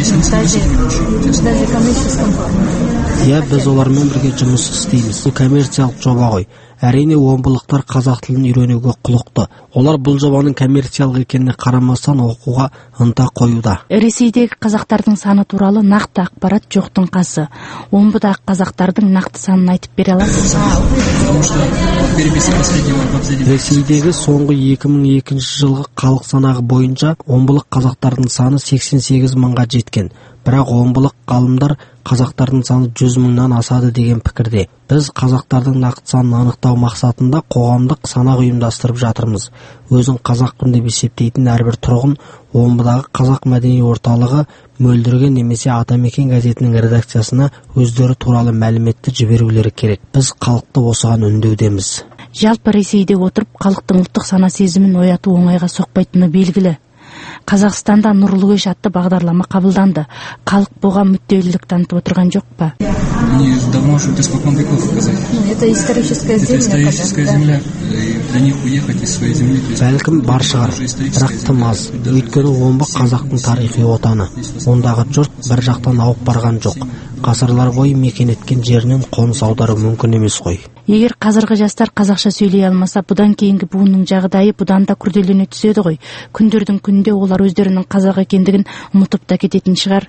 Иә, біз олармен бірге жұмыс істейміз. Бұл коммерциялық жоба ғой. Әрине, омбылықтар қазақ тілін үйренуге құлықты. Олар бұл жобаның коммерциялық екеніне қарамастан оқуға ынта қоюда. Ресейдегі қазақтардың саны туралы нақты ақпарат жоқтың қасы. Омбыдағы қазақтардың нақты санын айтып бере аласыз? Ресейдегі соңғы 2002 жылғы халық санағы бойынша омбылық қазақтардың саны 88 мыңға жеткен. Бірақ омбылық ғалымдар қазақтардың саны 100 мыңнан асады деген пікірде. Біз қазақтардың нақты санын анықтау мақсатында қоғамдық санақ ұйымдастырып жатырмыз. Өзін қазақпын деп есептейтін әрбір тұрғын Омбыдағы қазақ мәдени орталығы Мөлдірге немесе Атамекен газетінің редакциясына өздері туралы мәліметті жіберулері керек. Біз халықты осыған үндеудеміз. Жалпы Ресейде отырып халықтың ұлттық сана сезімін ояту оңайға соқпайтыны белгілі. Қазақстанда Нұрлы көш атты бағдарлама қабылданды. Халық бұған мүдделілік танытып отырған жоқ па? Это историческая земля. Бәлкім бар шығар, бірақ тым аз. Өйткені Омбы қазақтың тарихи отаны. Ондағы жұрт бір жақтан ауып барған жоқ. Ғасырлар бойы мекен еткен жерінен қоныс аудару мүмкін емес қой. Егер қазіргі жастар қазақша сөйлей алмаса, бұдан кейінгі буынның жағдайы бұдан да күрделене түседі ғой. Күндердің күнінде олар өздерінің қазақ екендігін ұмытып та кететін шығар.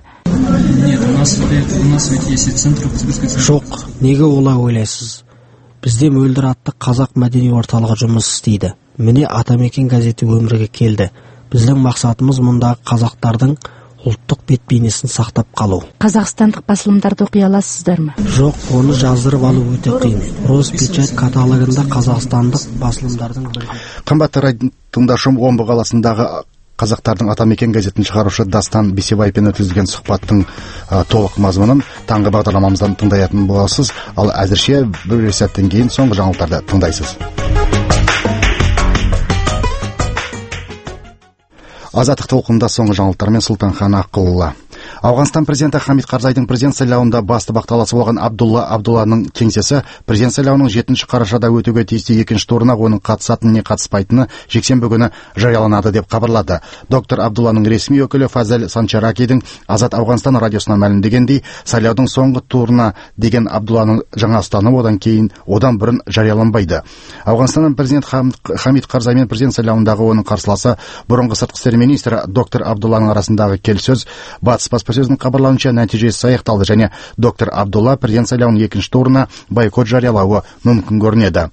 Жоқ, неге олай ойлайсыз? Бізде Мөлдір атты қазақ мәдени орталығы жұмыс істейді. Міне Атамекен газеті өмірге келді. Біздің мақсатымыз мұндағы қазақтардың ұлттық бет бейнесін сақтап қалу. Қазақстандық басылымдарды оқи аласыздар ма? Жоқ, оны жаздырып алу өте қиын. Роспечать каталогында қазақстандық басылымдардың бірі. Қымбатты тыңдашым, Омбы қаласындағы Қазақтардың Атамекен газетін шығарушы Дастан Бейсебаевпен өткізілген сұхбаттың толық мазмұнын таңғы бағдарламамыздан тыңдайтын боласыз. Ал әзірше бір сәттен кейін соңғы жаңалықтарды тыңдайсыз. Азаттық толқында соңғы жаңалықтармен Сұлтанхан Аққұлұлы. Ауғанстан президенті Хамид Карзайдың президент сайлауында басты бақталасы болған Абдулланың кеңсесі президент сайлауының 7 қарашада өтуге тиісті екінші турына оның қатысатыны не қатыспайтыны жексенбі күні жарияланады деп хабарлады. Доктор Абдулланың ресми өкілі Фазел Санчаракидің Азат Ауғанстан радиосына мәлімдегендей, сайлаудың соңғы турына деген Абдулланың жаңа ұстанымы одан бұрын жарияланбайды. Ауғанстанның президент Хамид Карзаймен президент сайлауындағы оның қарсыласы бұрынғы сыртқы істер министрі доктор Абдулланың арасындағы келіссөз батыс баспасөзінің хабарлауынша нәтижесі аяқталды және доктор Абдулла президент сайлауының екінші турына бойкот жариялауы мүмкін көрінеді.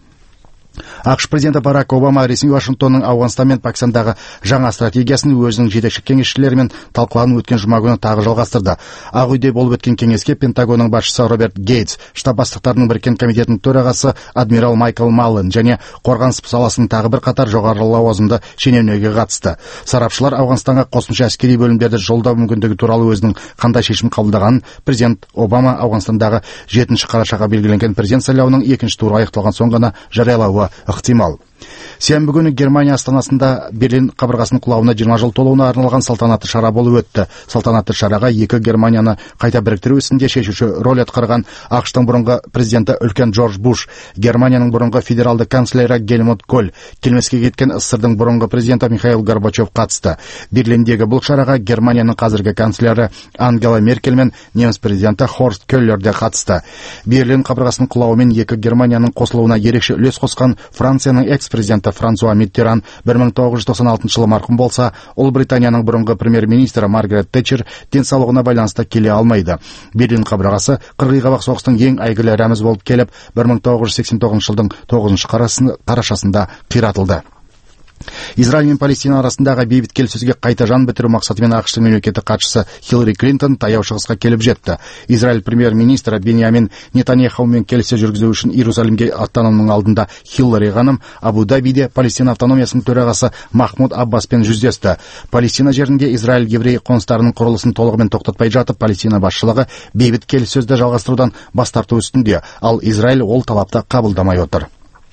ақш президенті Барак Обама ресми Вашингтонның Ауғанстан мен Пакистандағы жаңа стратегиясын өзінің жетекші кеңесшілерімен талқылауын өткен жұма күні тағы жалғастырды. Ақ үйде болып өткен кеңеске Пентагонның басшысы Роберт Гейтс, штаб бастықтарының біріккен комитетінің төрағасы адмирал Майкл Маллен және қорғаныс саласының тағы бір қатар жоғары лауазымды шенеунігі қатысты. Сарапшылар Ауғанстанға қосымша әскери бөлімдерді жолдау мүмкіндігі туралы өзінің қандай шешім қабылдағанын президент Обама Ауғанстандағы 7 қарашаға белгіленген президент сайлауының екінші туры аяқталған соң ғана жариялауы ықтимал. Сенбі күні Германия астанасында Берлин қабырғасының құлауына 20 жыл толуына арналған салтанатты шара болып өтті. Салтанатты шараға екі Германияны қайта біріктіру ісінде шешуші рөл атқарған ақш-тың бұрынғы президенті үлкен Джордж Буш, Германияның бұрынғы федералды канцлері Гельмут Коль, келмеске кеткен СССР-дың бұрынғы президенті Михаил Горбачев қатысты. Берлиндегі бұл шараға Германияның қазіргі канцлері Ангела Меркель мен неміс президенті Хорст Келлер де қатысты. Берлин қабырғасының құлауымен екі Германияның қосылуына ерекше үлес қосқан Францияның экс-президенті Франсуа Миттеран 1996 жылы марқұм болса, Ұлыбританияның бұрынғы премьер-министрі Маргарет Тэтчер денсаулығына байланысты келе алмайды. Берлин қабырғасы қырғи-қабақ соғыстың ең әйгілі рәміз болып келіп, 1989 жылдың 9 қарашасында қиратылды. Израиль мен Палестина арасындағы бейбіт келіссөзге қайта жан бітіру мақсатымен ақш мемлекеттік хатшысы Хиллари Клинтон таяу шығысқа келіп жетті. Израиль премьер-министрі Беньямин Нетаньяхумен келіссөз жүргізу үшін Иерусалимге аттануының алдында Хиллари ханым Абу-Дабиде Палестина автономиясының төрағасы Махмуд Аббаспен жүздесті. Палестина жерінде Израиль еврей қоныстарының құрылысын толығымен тоқтатпай жатып, Палестина басшылығы бейбіт келіссөзді жалғастырудан бас тарту үстінде, ал Израиль ол талапты қабылдамай отыр.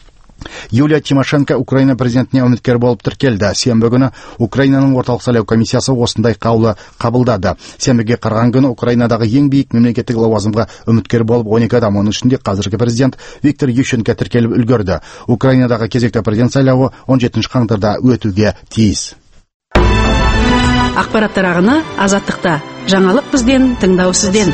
Юлия Тимошенко Украина президентіне үміткер болып тіркелді. Сенбі күні Украинаның орталық сайлау комиссиясы осындай қаулы қабылдады. Сенбіге қараған күні Украинадағы ең биік мемлекеттік лауазымға үміткер болып 12 адам, оның ішінде қазіргі президент Виктор Ющенко тіркеліп үлгерді. Украинадағы кезекті президент сайлауы 17 қаңтарда өтуге тиіс. Ақпараттар ағыны Азаттықта. Жаңалық бізден, тыңдау сізден.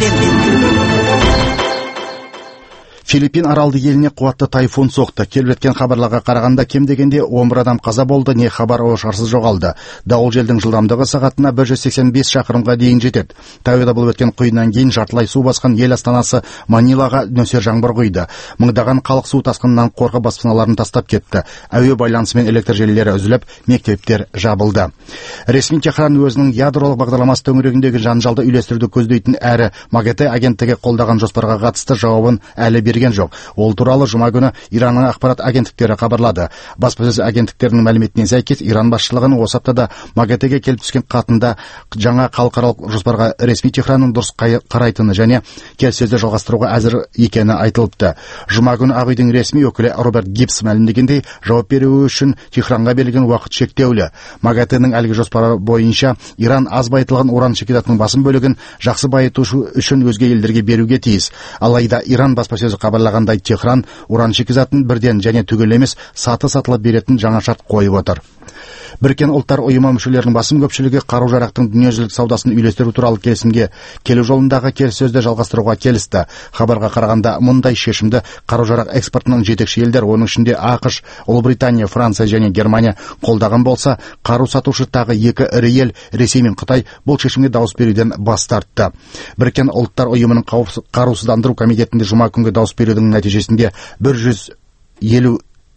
Филиппин аралды еліне қуатты тайфун соқты. Келіп жеткен хабарларға қарағанда кем дегенде 11 адам қаза болды, не хабар ошарсыз жоғалды. Дауыл желдің жылдамдығы сағатына 185 шақырымға дейін жетеді. Таяуда болып өткен құйыннан кейін жартылай су басқан ел астанасы Манилаға нөсер жаңбыр құйды. Мыңдаған халық су тасқынынан қорқып баспаналарын тастап кетті. Әуе байланысы мен электр желілері үзіліп, мектептер жабылды. Ресми Техран өзінің ядролық бағдарламасы төңірегіндегі жанжалды үйлестіруді көздейтін әрі МАГАТЭ агенттігі қолдаған жоспарға қатысты жауабын әлі берген жоқ. Ол туралы жұма күні Иранның ақпарат агенттіктері хабарлады. Баспасөз агенттіктерінің мәліметіне сәйкес, Иран басшылығының осы аптада МАГАТЭ-ге келіп түскен хатында жаңа халықаралық жоспарға ресми Техранның дұрыс қарайтыны және келіссөзді жалғастыруға әзір екені айтылыпты. Жұма күні Ақ үйдің ресми өкілі Роберт Гибс мәлімдегендей, жауап беру үшін Техранға берілген уақыт шектеулі. МАГАТЭ-ның әлгі жоспары бойынша Иран аз байытылған уран шикізатының басым бөлігін жақсы байыту үшін өзге елдерге беруге тиіс. Алайда Иран баспасөзі хабарлағандай, Техран уран шикізатын бірден және түгел емес саты-сатылап беретін жаңа шарт қойып отыр. Біріккен ұлттар ұйымы мүшелерінің басым көпшілігі қару-жарақтың дүниежүзілік саудасын үйлестіру туралы келісімге келу жолындағы келіссөзді жалғастыруға келісті. Хабарға қарағанда мұндай шешімді қару-жарақ экспортының жетекші елдер, оның ішінде ақш, Ұлыбритания, Франция және Германия қолдаған болса, қару сатушы тағы екі ірі ел, Ресей мен Қытай, бұл шешімге дауыс беруден бас тартты. Біріккен ұлттар ұйымының қарусыздандыру комитетінде жұма күнгі дауыс берудің нәтижесінде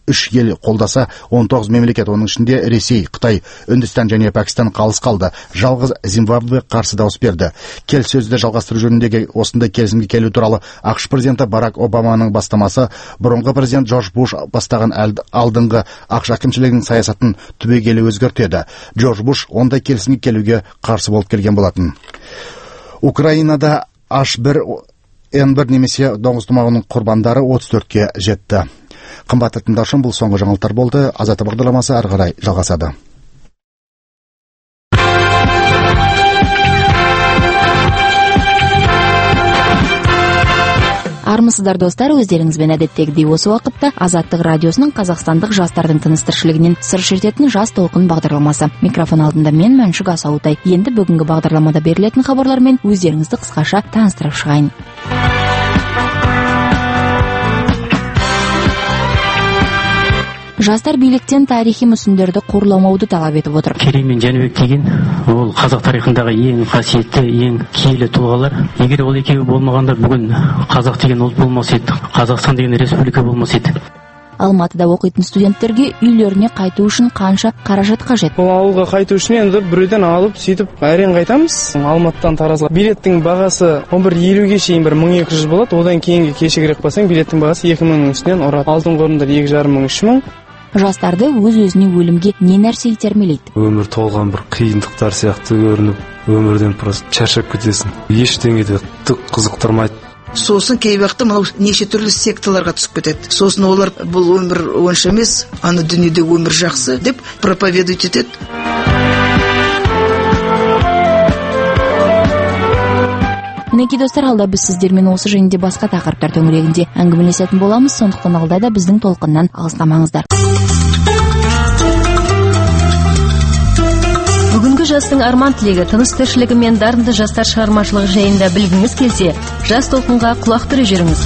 3 ел қолдаса, 19 мемлекет, оның ішінде Ресей, Қытай, Үндістан және Пәкістан қалыс қалды. Жалғыз Зимбабве қарсы дауыс берді. Келіссөзді жалғастыру жөніндегі осындай келісімге келу туралы ақш президенті Барак Обаманың бастамасы бұрынғы президент Джордж Буш бастаған алдыңғы ақш әкімшілігінің саясатын түбегейлі өзгертеді. Джордж Буш ондай келісімге келуге қарсы болып келген болатын. Украинада H1N1 немесе доңыз тұмауының құрбандары 34-ке жетті. Қымбатты тыңдаушым, бұл соңғы жаңалықтар болды. Азаты бағдарламасы ары қарай жалғасады. Армысыздар достар, өздеріңізбен әдеттегідей осы уақытта Азаттық радиосының қазақстандық жастардың тыныс-тіршілігінен сыр шертетін жас толқын бағдарламасы. Микрофон алдында мен Мәншүк Асаутай. Енді бүгінгі бағдарламада берілетін хабарлармен өздеріңізді қысқаша таныстырып шығайын. Жастар биліктен тарихи мүсіндерді қорламауды талап етіп отыр. Керей мен Жәнібек деген ол қазақ тарихындағы ең қасиетті, ең киелі тұлғалар. Егер ол екеуі болмағанда бүгін қазақ деген ұлт болмас еді, Қазақстан деген республика болмас еді. Алматыда оқитын студенттерге үйлеріне қайту үшін қанша қаражат қажет? Бұл ауылға қайту үшін енді біреуден алып, сөйтіп әрең қайтамыз. Алматыдан Таразға билеттің бағасы 11.50-ге шейін 1200 болады. Одан кейінгі кешігірек болсаң билеттің бағасы 2000-нің үстінен ұрады. Алтын қорымдар 2,5-3 Жастарды өз-өзіне өлімге не нәрсе итермелейді? Өмір толған бір қиындықтар сияқты көрініп, өмірден просто шаршап кетесің. Ештеңе де түк қызықтырмайды. Сосын кей уақытта мынау неше түрлі секталарға түсіп кетеді. Сосын олар бұл өмір онша емес, ана дүниеде өмір жақсы деп проповедует етеді. Мінекей достар, алда біз сіздермен осы жөнінде басқа тақырыптар төңірегінде әңгімелесетін боламыз, сондықтан алда да біздің толқыннан алыстамаңыздар. Бүгінгі жастың арман тілегі, тыныс-тіршілігі мен дарынды жастар шығармашылығы жайында білгіңіз келсе, жас толқынға құлақ түре жүріңіз.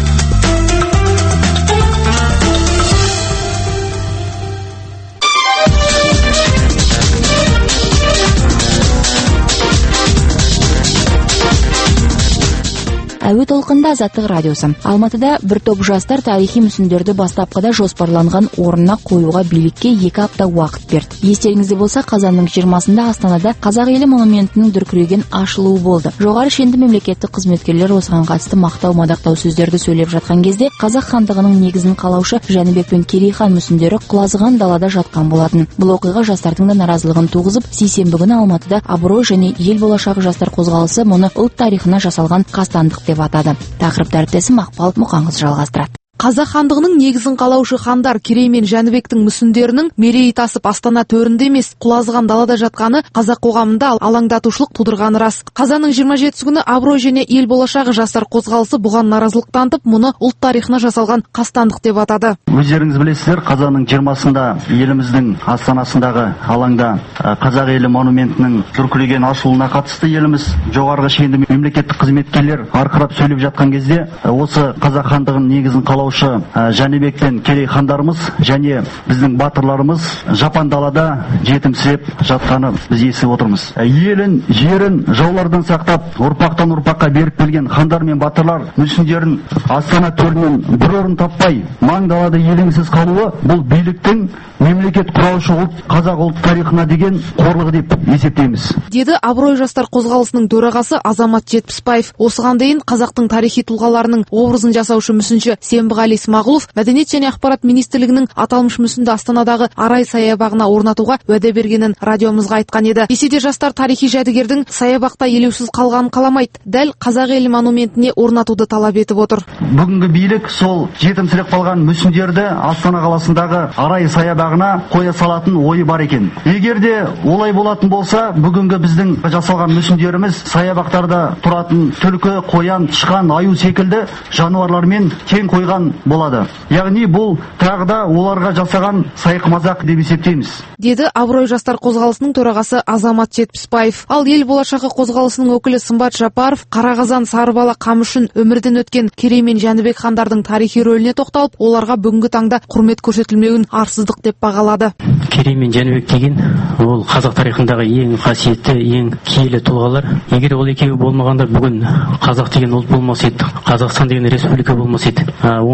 Әуе толқында Азаттық радиосы. Алматыда бір топ жастар тарихи мүсіндерді бастапқыда жоспарланған орнына қоюға билікке 2 апта уақыт берді. Естеріңізде болса, қазанның 20-сында Астанада Қазақ елі монументінің дүркіреген ашылуы болды. Жоғары шенді мемлекеттік қызметкерлер осыған қатысты мақтау-мадақтау сөздерді сөйлеп жатқан кезде Қазақ хандығының негізін қалаушы Жәнібек пен Керей хан мүсіндері құлазыған далада жатқан болатын. Бұл оқиға жастардың да наразылығын туғызып, сейсенбі күні Алматыда абырой және ел болашағы жастар қозғалысы мұны ұлт тарихына жасалған қастандық деп атады. Тақырыпты әріптесім Мақпал Мұқаңыз жалғастырады. Қазақ хандығының негізін қалаушы хандар Керей мен Жәнібектің мүсіндерінің мерейі тасып Астана төрінде емес, құлазыған далада жатқаны қазақ қоғамында алаңдатушылық тудырғаны рас. Қазанның 27 күні абырой және ел болашағы жастар қозғалысы бұған наразылық танытып, мұны ұлт тарихына жасалған қастандық деп атады. Өздеріңіз білесіздер, қазанның 20-сында еліміздің астанасындағы алаңда Қазақ елі монументінің дүркіреген ашылуына қатысты еліміз жоғарғы шенді мемлекеттік қызметкерлер арқырап сөйлеп жатқан кезде, осы Қазақ хандығының негізін қалаушы Жәнібек пен Керей хандарымыз және біздің батырларымыз жапан далада жетімсіреп жатқаны біз естіп отырмыз. Елін, жерін жаулардан сақтап, ұрпақтан ұрпаққа беріп келген хандар мен батырлар мүсіндерін Астана төрінен бір орын таппай, маң далада елеңсіз қалуы бұл биліктің мемлекет құраушы ұлт қазақ ұлт тарихына деген қорлығы деп есептейміз. Деді абырой жастар қозғалысының төрағасы Азамат Жетпісбаев. Осыған дейін қазақтың тарихи тұлғаларының образын жасаушы мүсінші Сембіғали Смағұлов мәдениет және ақпарат министрлігінің аталмыш мүсінді Астанадағы Арай саябағына орнатуға уәде бергенін радиомызға айтқан еді. Десе де жастар тарихи жәдігердің саябақта елеусіз қалғанын қаламайды. Дәл Қазақ елі монументіне орнатуды талап етіп отыр. Бүгінгі билік сол жетімсіреп қалған мүсіндерді Астана қаласындағы Арай саябағына қоя салатын ойы бар екен. Егер де олай болатын болса, бүгінгі біздің жасалған мүсіндеріміз саябақтарда тұратын түлкі, қоян, тышқан, аю секілді жануарлармен тең қойған болады. Яғни бұл тағы да оларға жасаған сайқы мазақ деп есептейміз. Деді абырой жастар қозғалысының төрағасы Азамат Жетпісбаев. Ал ел болашағы қозғалысының өкілі Сымбат Жапаров Қарағазан Сарыбала Қамышын өмірден өткен Керей мен Жәнібек хандардың тарихи рөліне тоқталып, оларға бүгінгі таңда құрмет көрсетілмеуін арсыздық деп бағалады. Керей мен Жәнібек деген ол қазақ тарихындағы ең қасиетті, ең киелі тұлғалар. Егер ол екеуі болмағанда бүгін қазақ деген ұлт болмас еді, Қазақстан деген республика болмас еді.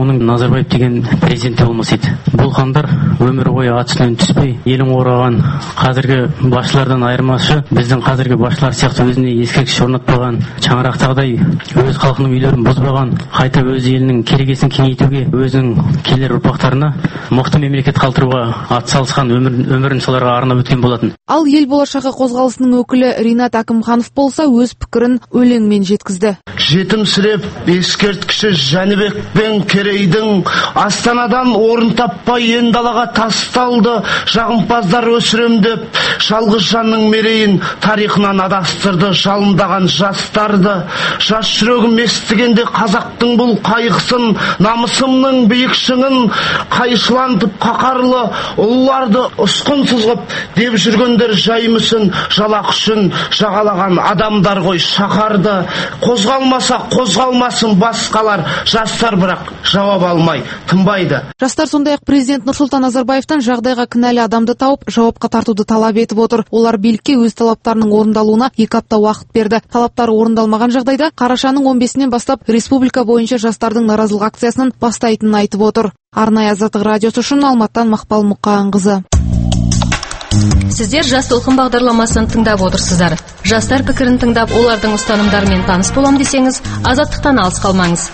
оның Назарбаев деген президенті болмас еді. Бұл хандар өмір бойы ат үстінен түспей, елін қорғаған қазіргі басшылардан айырмашы, біздің қазіргі басшылар сияқты өзіне ескерткіш орнатпаған, шаңырақтағыдай өз халқының үйлерін бұзбаған, қайта өз елінің керегесін кеңейтуге, өзінің келер ұрпақтарына мықты мемлекет қалдыруға атсалысқан өмірін соларға арнап өткен болатын. Ал ел болашағы қозғалысының өкілі Ринат Акымханов болса өз пікірін өлеңмен жеткізді. Жетімсіреп ескерткіші Жәнібек пен Керейдің Астанадан орын таппай ен далаға тасталды. Жағымпаздар өсірем деп жалғыз жанның мерейін тарихынан адастырды. Жалындаған жастарды жас жүрегім естігенде қазақтың бұл қайғысын, намысымның биік шыңын қайшылантып қақарлы ұлыларды ұсқынсыз қып деп жүргендер жаймысын, жалақ үшін жағалаған адамдар ғой шақарды. Қозғалмаса қозғалмасын басқалар, жастар бірақ жауап алмай тынбайды. Жастар сондай-ақ президент Нұрсұлтан Назарбаевтан жағдайға кінәлі адамды тауып, жауапқа тартуды талап етіп отыр. Олар билікке өз талаптарының орындалуына 2 апта уақыт берді. Талаптары орындалмаған жағдайда қарашаның 15-нен бастап республика бойынша жастардың наразылық акциясының бастайтынын айтып отыр. Арнайы Азаттық радиосы үшін Алматыдан Мақпал Мұқанқызы. Сіздер Жас толқын бағдарламасын тыңдап отырсыздар. Жастар пікірін тыңдап, олардың ұстанымдарымен таныс болам десеңіз, Азаттықтан алыс қалмаңыз.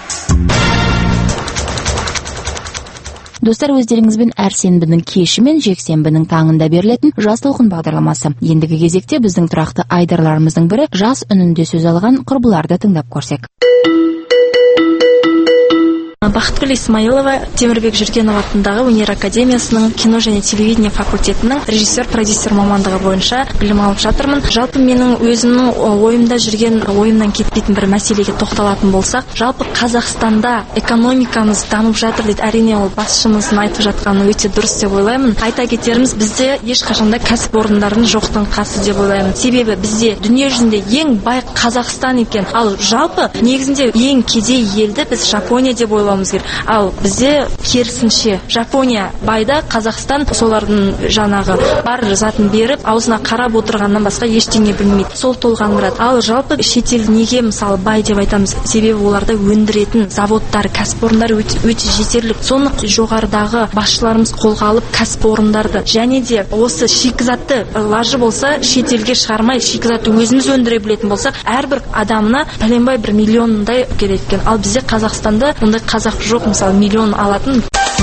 Достар, өздеріңізбен әр сенбінің кеші мен жексенбінің таңында берілетін Жас толқын бағдарламасы. Ендігі кезекте біздің тұрақты айдарларымыздың бірі жас үнінде сөз алған құрбыларды тыңдап көрсек. Бақытгүл Исмаилова Темірбек Жүргенов атындағы өнер академиясының кино және телевидение факультетінің режиссер-продюсер мамандығы бойынша білім алып жатырмын. Жалпы менің өзімнің ойымнан кетпейтін бір мәселеге тоқталатын болсақ, жалпы Қазақстанда экономикамыз дамып жатыр дейді. Әрине ол басшымыздың айтып жатқаны өте дұрыс деп ойлаймын. Айта кетеріміз, бізде ешқашанда кәсіпорындардың жоқтың қасы деп ойлаймын. Себебі бізде дүние жүзінде ең бай Қазақстан екен. Ал жалпы негізінде ең кедей елді біз Жапония деп ойлаймыз. Ал бізде керісінше Жапония байда, Қазақстан солардың жаңағы бар затын беріп, аузына қарап отырғаннан басқа ештеңе білмейді. Сол толғандырады. Ал жалпы шетел неге мысалы бай деп айтамыз? Себебі оларда өндіретін заводтар, кәсіпорындар өте жетерлік. Соны жоғарыдағы басшыларымыз қолға алып кәсіпорындарды және де осы шикізатты лажы болса шетелге шығармай, шикізатты өзіміз өндіре білетін болсақ, әрбір адамына пәленбай 1 миллиондай керек екен. Ал бізде Қазақстанда ондай қазақ жоқ, мысалы миллион алатын.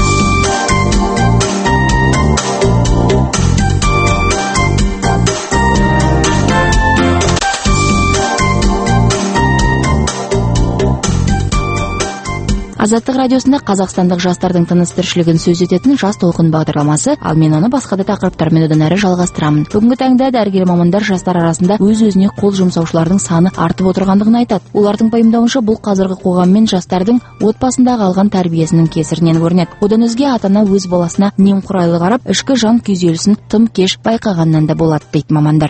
Азаттық радиосында қазақстандық жастардың тыныс тіршілігін сөз ететін Жас толқын бағдарламасы, ал мен оны басқа да тақырыптармен одан әрі жалғастырамын. Бүгінгі таңда дәрігер мамандар жастар арасында өз-өзіне қол жұмсаушылардың саны артып отырғандығын айтады. Олардың пайымдауынша бұл қазіргі қоғам мен жастардың отбасындағы алған тәрбиесінің кесірінен көрінеді. Одан өзге ата-ана өз баласына немқұрайлы қарап, ішкі жан күйзелісін тым кеш байқағаннан да болады дейді мамандар.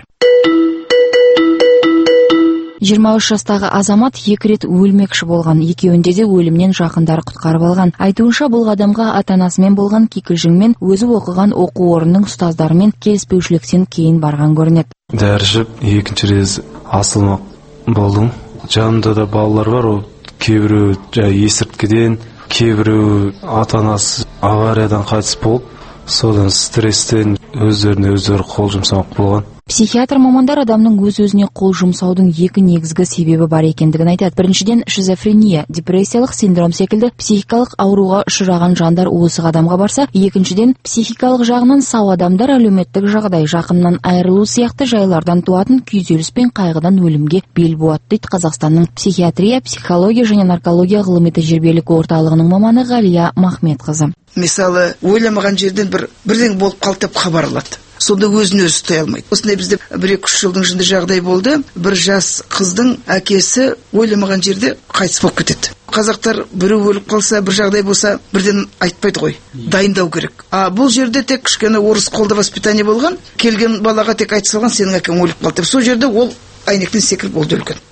23 жастағы азамат 2 рет өлмекші болған. Екеуінде де өлімнен жақындары құтқарып алған. Айтуынша бұл адамға ата-анасымен болған кикілжіңмен өзі оқыған оқу орнының ұстаздарымен келіспеушіліктен кейін барған көрінеді. Дәрі ішіп, екінші рет асылмақ болдым. Жанымда да балалар бар, кейбіреу есірткіден, кейбіреу ата-анасы авариядан қайтыс болып, содан стресстен өздері қол жұмсамақ болған. Психиатр мамандар адамның өз-өзіне қол жұмсаудың 2 негізгі себебі бар екендігін айтады. Біріншіден, шизофрения, депрессиялық синдром секілді психикалық ауруға ұшыраған жандар осыған адамға барса, екіншіден, психикалық жағынан сау адамдар әлеуметтік жағдай, жақыннан айырылу сияқты жайлардан туатын күйзеліс пен қайғыдан өлімге бел буады дейді Қазақстанның психиатрия, психология және наркология ғылыми тәжірибелік орталығының маманы Ғалия Махметқызы. Мысалы, ойламаған жерден бірден болып қалды деп хабар алады. Сонда өзін-өзі ұстай алмайды. Осындай бізде 1-2 жылдың ішінде жағдай болды. Бір жас қыздың әкесі ойламаған жерде қайтыс болып кетеді. Қазақтар біреу өліп қалса, бір жағдай болса, бірден айтпайды ғой. Дайындау керек. Бұл жерде тек кішкене орыс қолда воспитание болған. Келген балаға тек айтып салған, сенің әкең өліп қалды деп. Сол жерде ол әйнектен секіріп олды өлген.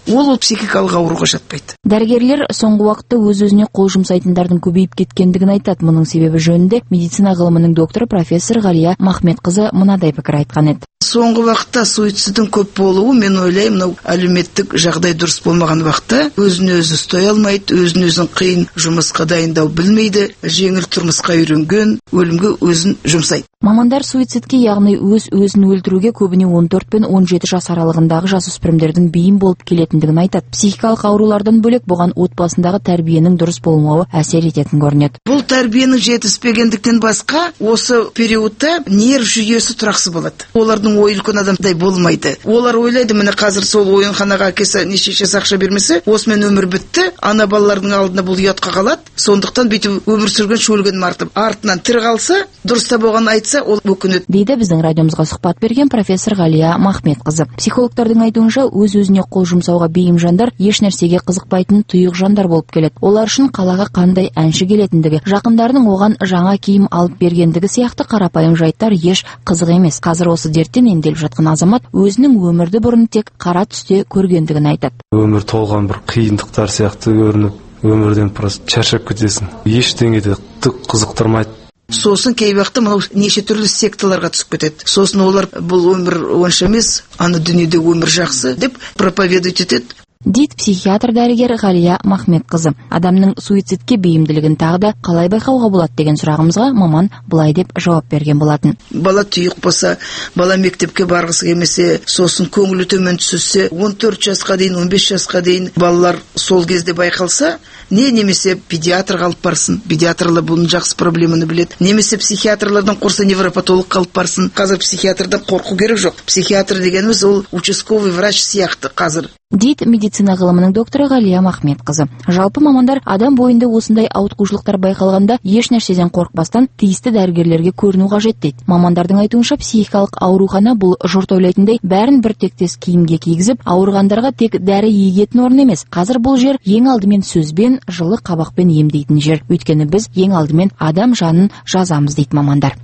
ол психикалық ауруға жатпайды. Дәрігерлер соңғы уақытта өз-өзіне қол жұмсайтындардың көбейіп кеткендігін айтады. Мұның себебі жөнінде медицина ғылымының докторы профессор Ғалия Махметқызы мынадай пікір айтқан еді. Соңғы уақытта суицидтің көп болуы, мен ойлаймын, мынау әлеуметтік жағдай дұрыс болмаған уақытта өзін өзі ұстай алмайды, өзін өзін қиын жұмысқа дайындау білмейді, жеңіл тұрмысқа үйренген, өлімге өзін жұмсайды. Мамандар суицидке, яғни өз-өзін өлтіруге көбіне 14 пен 17 жас аралығындағы жасөспірімдердің бейім болып келетіндігін айтады. Психикалық аурулардан бөлек бұған отбасындағы тәрбиенің дұрыс болмауы әсер ететін көрінеді. Бұл тәрбиенің жетіспегендіктен басқа, осы периодта нерв жүйесі тұрақсыз болады. Олардың ойы үлкен адамдай болмайды. Олар ойлайды, міне қазір сол ойынханаға әкесі неше ақша бермесе, осымен өмір бітті, ана балалардың алдында бұл ұятқа қалады. Сондықтан бүйтіп өмір сүрген шөлген артынан тірі қалса, дұрыста болған айтса, ол өкінеді. Дейді біздің радиомызға сұхбат берген профессор Ғалия Махметқызы. Психологтардың айтуынша, өз-өзіне қол жұмсауға бейім жандар еш нәрсеге қызықпайтын тұйық жандар болып келеді. Олар үшін қалаға қандай әнші келетіндігі, жақындарының оған жаңа киім алып бергендігі сияқты қарапайым жайттар еш қызық емес. Қазір осы дерттен емделіп жатқан азамат өзінің өмірді бұрын тек қара түсте көргендігін айтады. Өмір толған бір қиындықтар сияқты көрініп, өмірден просто шаршап кетесің. Ештеңе де қызықтырмайды. Сосын кей уақытта мынау неше түрлі секталарға түсіп кетеді. Сосын олар бұл өмір онша емес, ана дүниеде өмір жақсы деп проповедовать етеді. Дейді психиатр дәрігер Ғалия Махметқызы. Адамның суицидке бейімділігін тағы да қалай байқауға болады деген сұрағымызға маман былай деп жауап берген болатын. Бала тұйық болса, бала мектепке барғысы келмесе, сосын көңілі төмен түссе, 14 жасқа дейін, 15 жасқа дейін балалар сол кезде байқалса, немесе педиатрға алып барсын. Педиатрлар бұның жақсы проблеманы біледі. Немесе психиатрлардан қорса невропатологқа алып барсын. Қазір психиатрдан қорқу керек жоқ. Психиатр дегеніміз ол участковый врач сияқты қазір. Дейді медицина ғылымының докторы Ғалия Махметқызы. Жалпы мамандар адам бойында осындай ауытқушылықтар байқалғанда еш нәрседен қорықпастан тиісті дәрігерлерге көріну қажет дейді. Мамандардың айтуынша психикалық аурухана бұл жұрт ойлайтындай бәрін бір тектес киімге кигізіп, ауырғандарға тек дәрі егетін орын емес. Қазір бұл жер ең алдымен сөзбен, жылы қабақпен емдейтін жер. Өйткені біз ең алдымен адам жанын жазамыз дейді мамандар.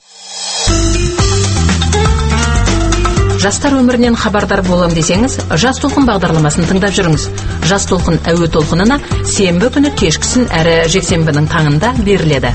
Жастар өмірінен хабардар болам десеңіз, Жас толқын бағдарламасын тыңдап жүріңіз. Жас толқын әуе толқынына сенбі күні кешкісін әрі жексенбінің таңында беріледі.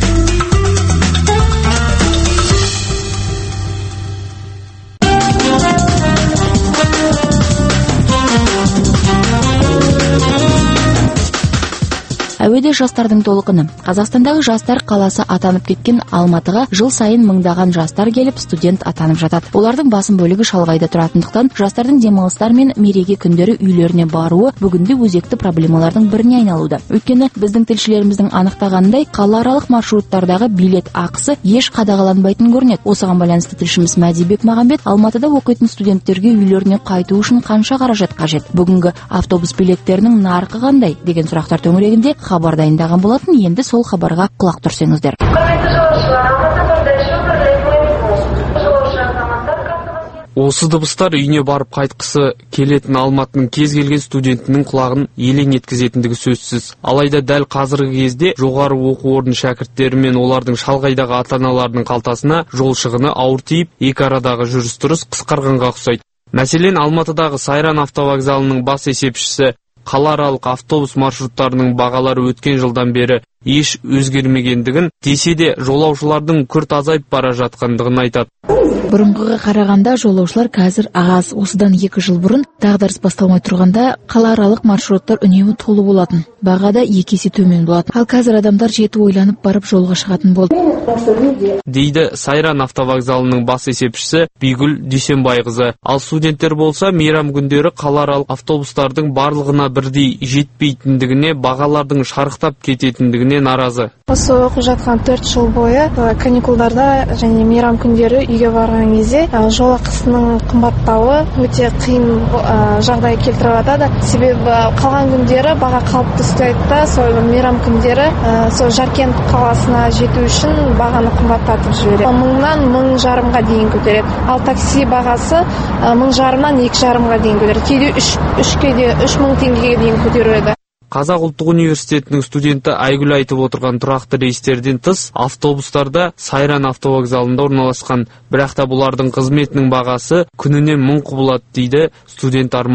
Әуеде жастардың толқыны. Қазақстандағы жастар қаласы атанып кеткен Алматыға жыл сайын мыңдаған жастар келіп студент атанып жатады. Олардың басым бөлігі шалғайда тұратындықтан жастардың демалыстар мен мереке күндері үйлеріне баруы бүгінде өзекті проблемалардың біріне айналуда. Өйткені біздің тілшілеріміздің анықтағанындай қалааралық маршруттардағы билет ақысы еш қадағаланбайтын көрінеді. Осыған байланысты тілшіміз Мәдибек Мағамбет Алматыда оқитын студенттерге үйлеріне қайту үшін қанша қаражат қажет? Бүгінгі автобус билеттерінің нарқы қандай деген сұрақтар төңірегінде хабар дайындаған болатын. Енді сол хабарға құлақ түрсеңіздер. Осы дыбыстар үйіне барып қайтқысы келетін Алматының кез келген студентінің құлағын елең еткізетіндігі сөзсіз. Алайда дәл қазіргі кезде жоғары оқу орны шәкірттері мен олардың шалғайдағы ата-аналарының қалтасына жол шығыны ауыр тиіп, екі арадағы жүріс-тұрыс қысқарғанға ұқсайды. Мәселен, Алматыдағы Сайран автовокзалының бас есепшісі қалааралық автобус маршруттарының бағалары өткен жылдан бері еш өзгермегендігін, десе де жолаушылардың күрт азайып бара жатқандығын айтады. Бұрынғыға қарағанда жолаушылар қазір аз. Осыдан 2 жыл бұрын дағдарыс басталмай тұрғанда қалааралық маршруттар үнемі толы болатын. Баға да 2 есе төмен болатын. Ал қазір адамдар жеті ойланып барып жолға шығатын болды. Дейді Сайран автовокзалының бас есепшісі Бигүл Дүйсенбайқызы. Ал студенттер болса мейрам күндері қалааралық автобустардың барлығына бірдей жетпейтіндігіне, бағалардың шарықтап кететіндігіне наразы. Осы оқып жатқан 4 жыл бойы каникулдарда және мейрам күндері үйге барған кезде жол ақысының қымбаттауы өте қиын жағдай келтіріп жатады. Себебі қалған күндері баға қалыпты ұстайды да, сол мейрам күндері сол Жаркент қаласына жету үшін бағаны қымбаттатып жібереді. 1000-нан 1500-ға дейін көтереді. Ал такси бағасы 1500-нан 2500-ға дейін көтереді. Кейде 3000 теңгеге дейін көтереді. Қазақ ұлттық университетінің студенті Айгүл айтып отырған тұрақты рейстерден тыс автобустарда Сайран автовокзалында орналасқан. Бірақ та бұлардың қызметінің бағасы күніне 1000 құбылады дейді студент Арман.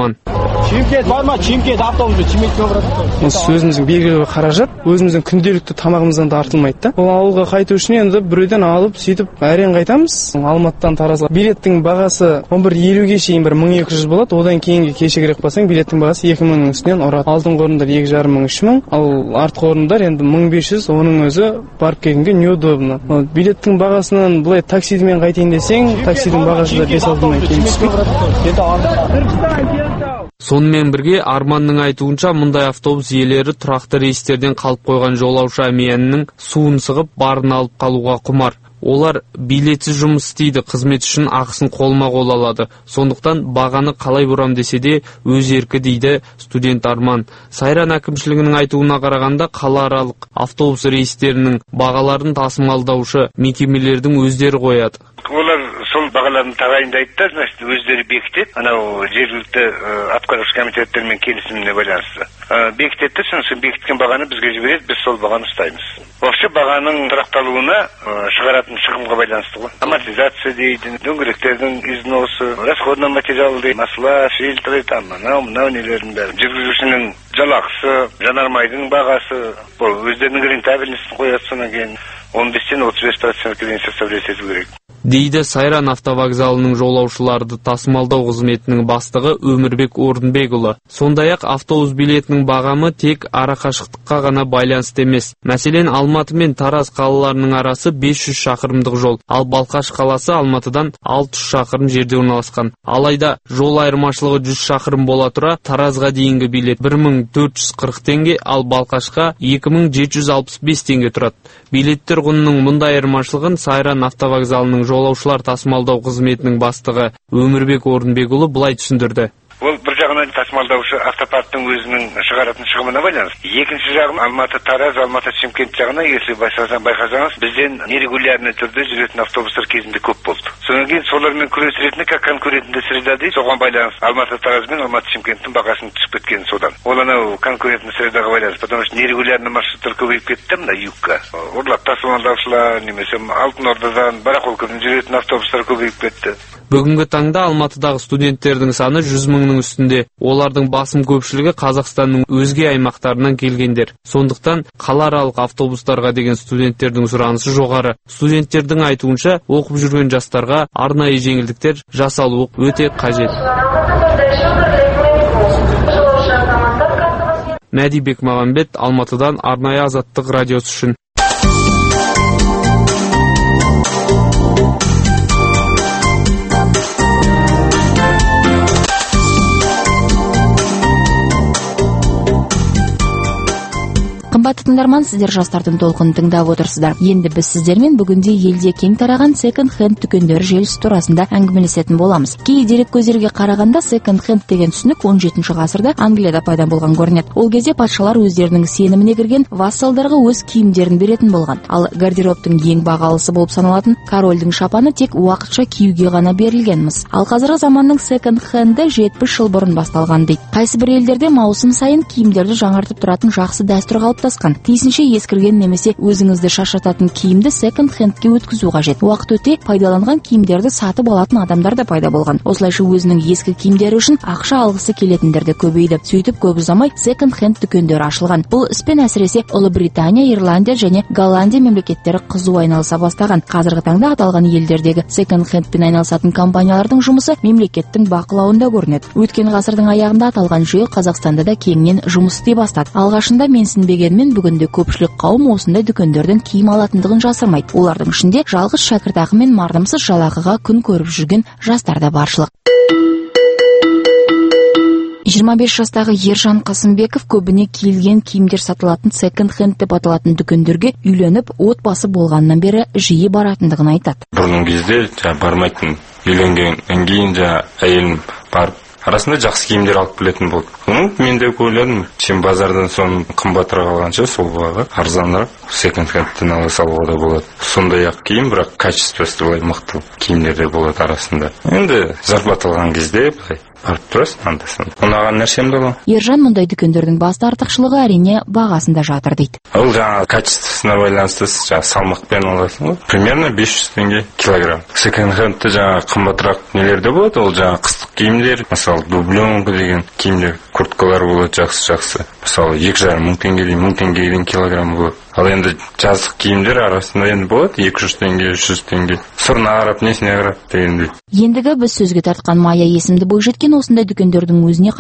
Чимкент бар ма? Чимкент автобусы Чимкентке барады. Өзіміздің белгілі қаражат, өзіміздің күнделікті тамағымыздан да артылмайды да. Ол ауылға қайту үшін енді біреуден алып, сөйтіп әрең қайтамыз. Алматыдан Таразға. Билеттің бағасы 11.50-ге шейін 1200 болады. Одан кейінге кешігірек болсаң, билеттің бағасы 2000-нің үстінен ұрады. Алдыңғы орындар 2,5-3 мың, ал артқы орындар енді 1500. Оның өзі барып келгенге неудобно. Билеттің бағасынан былай таксимен қайтайын десең, таксидің бағасы да 5-6 мыңнан кейін түспейді. Сонымен бірге Арманның айтуынша мұндай автобус иелері тұрақты рейстерден қалып қойған жолаушы әмиянының суын сығып барын алып қалуға құмар. Олар билетсіз жұмыс істейді, қызмет үшін ақысын қолма-қол алады. Сондықтан бағаны қалай бұрам десе де өз еркі дейді студент Арман. Сайран әкімшілігінің айтуына қарағанда қалааралық автобус рейстерінің бағаларын тасымалдаушы мекемелердің өздері қояды. Олар сол бағаларын тағайындайды да, значит, өздері бекітеді. Анау жергілікті атқарушы комитеттермен келісіміне байланысты. Бекітеді, сосын бекіткен бағаны бізге жібереді, біз сол бағаны ұстаймыз. Вообще бағаның тұрақталуына шығаратын шығымға байланысты ғой. Амортизация дейді, дөңгелектердің износы, расходный материал дейді, масла, фильтры, там, мынау нелердің бәрі. Жүргізушінің жалақысы, жанармайдың бағасы, бұл өздерінің рентабельностін қояды, содан кейін 15-35% дейін составлять ету керек. Дейді Сайран автовокзалының жолаушыларды тасымалдау қызметінің бастығы Өмірбек Орынбекұлы. Сондай-ақ автобус билетінің бағамы тек арақашықтыққа ғана байланысты емес. Мәселен, Алматы мен Тараз қалаларының арасы 500 шақырымдық жол, ал Балқаш қаласы Алматыдан 600 шақырым жерде орналасқан. Алайда жол айырмашылығы 100 шақырым бола тұра, Таразға дейінгі билет 1440 теңге, ал Балқашқа 2765 теңге тұрады. Билеттер құнының мұндай айырмашылығын Сайран автовокзалының жолаушылар тасымалдау қызметінің бастығы Өмірбек Орынбекұлы былай түсіндірді. Ол бір жағынан тасымалдаушы автопарктың өзінің шығаратын шығымына байланысты. Екінші жағынан Алматы Тараз, Алматы Шымкент жағына, если байқасаңыз, бізден нерегулярный түрде жүретін автобустар кезінде көп болды. Содан кейін солармен күрес ретінде как конкурентный среда дейді, соған байланысты Алматы Тараз мен Алматы Шымкенттің бағасының түсіп кеткені содан. Ол анау конкурентный средаға байланысты, потому что нерегулярный маршруттар көбейіп кетті, мына югка. Ұрлап тасымалдаушылар, немесе Алтын Ордадан Барақолкадан жүретін автобустар көбейіп кетті. Бүгінгі таңда Алматыдағы студенттердің саны 100 мыңның үстінде. Олардың басым көпшілігі Қазақстанның өзге аймақтарынан келгендер. Сондықтан қалааралық автобустарға деген студенттердің сұранысы жоғары. Студенттердің айтуынша, оқып жүрген жастарға арнайы жеңілдіктер жасалуы өте қажет. Мәди Бекмағамбет, Алматыдан арнайы Азаттық радиосы үшін. Қымбатты тыңдарман, сіздер жастардың толқынын тыңдап отырсыздар. Енді біз сіздермен бүгінде елде кең тараған секонд-хенд дүкендер желісі турасында әңгімелесетін боламыз. Кей дерек көздерге қарағанда секонд-хенд деген түсінік 17 ғасырда Англияда пайда болған көрінеді. Ол кезде патшалар өздерінің сеніміне кірген вассалдарға өз киімдерін беретін болған. Ал гардеробтың ең бағалысы болып саналатын корольдің шапаны тек уақытша киюге ғана берілген-міс. Ал қазіргі заманның секонд-хенді 70 жыл бұрын басталған дейді. Қайсы бір елдерде маусым сайын киімдерді жаңартып тұратын жақсы дәстүр қалыптасқан. Тиісінше ескірген немесе өзіңізді шаршататын киімді секонд-хендке өткізу қажет. Уақыт өте пайдаланған киімдерді сатып алатын адамдар да пайда болған. Осылайша өзінің ескі киімдері үшін ақша алғысы келетіндер де көбейді. Сөйтіп көп ұзамай секонд-хенд дүкендері ашылған. Бұл іспен әсіресе Ұлыбритания, Ирландия және Голландия мемлекеттері қызу айналыса бастаған. Қазіргі таңда аталған елдердегі секонд-хендпен айналысатын компаниялардың жұмысы мемлекеттің бақылауында көрінеді. Өткен ғасырдың аяғында аталған жүйе Қазақстанда да кеңінен жұмыс істей бастады. Алғашында менсінбегенмен бүгінде көпшілік қауым осындай дүкендерден киім алатындығын жасырмайды. Олардың ішінде жалғыз шәкіртақы мен мардымсыз жалақыға күн көріп жүрген жастар да баршылық. 25 жастағы Ержан Қасымбеков көбіне киілген киімдер сатылатын секонд-хенд деп аталатын дүкендерге үйленіп, отбасы болғаннан бері жиі баратындығын айтады. Бұрын кезде бармайтын, үйленгеннен кейін әйелім барып арасында жақсы киімдер алып келетін болды. Мен де ойладым, сен базардан соны қымбатырақ алғанша сол бағаға арзанырақ секонд-хендтен ала салуға да болады. Сондай-ақ киім, бірақ качествосы мықты киімдер де болады арасында. Енді зарплата алған кезде барып тұрасың анда-санда. Ұнаған нәрсем де бар. Ержан мұндай дүкендердің басты артықшылығы әрине бағасында жатыр дейді. Ол жаңағы качествосына байланысты жаңағы салмақпен аласың ғой. Примерно 500 теңге килограмм. Секонд-хендте жаңағы қымбатырақ нелерде болады, ол жаңағы қыстық киімдер, мысалы дубленка деген киімдер, курткалар болады жақсы. Мысалы 2,5 мың теңгеден 1000 теңгеден килограмм болады. Ал енді жаздық киімдер арасында енді болады 200 теңге, 300 теңге. Сырына қарап, несіне қарап дегендей. Ендігі біз сөзге тартқан Майя есімді бойжеткен осындай дүкендерден өзіне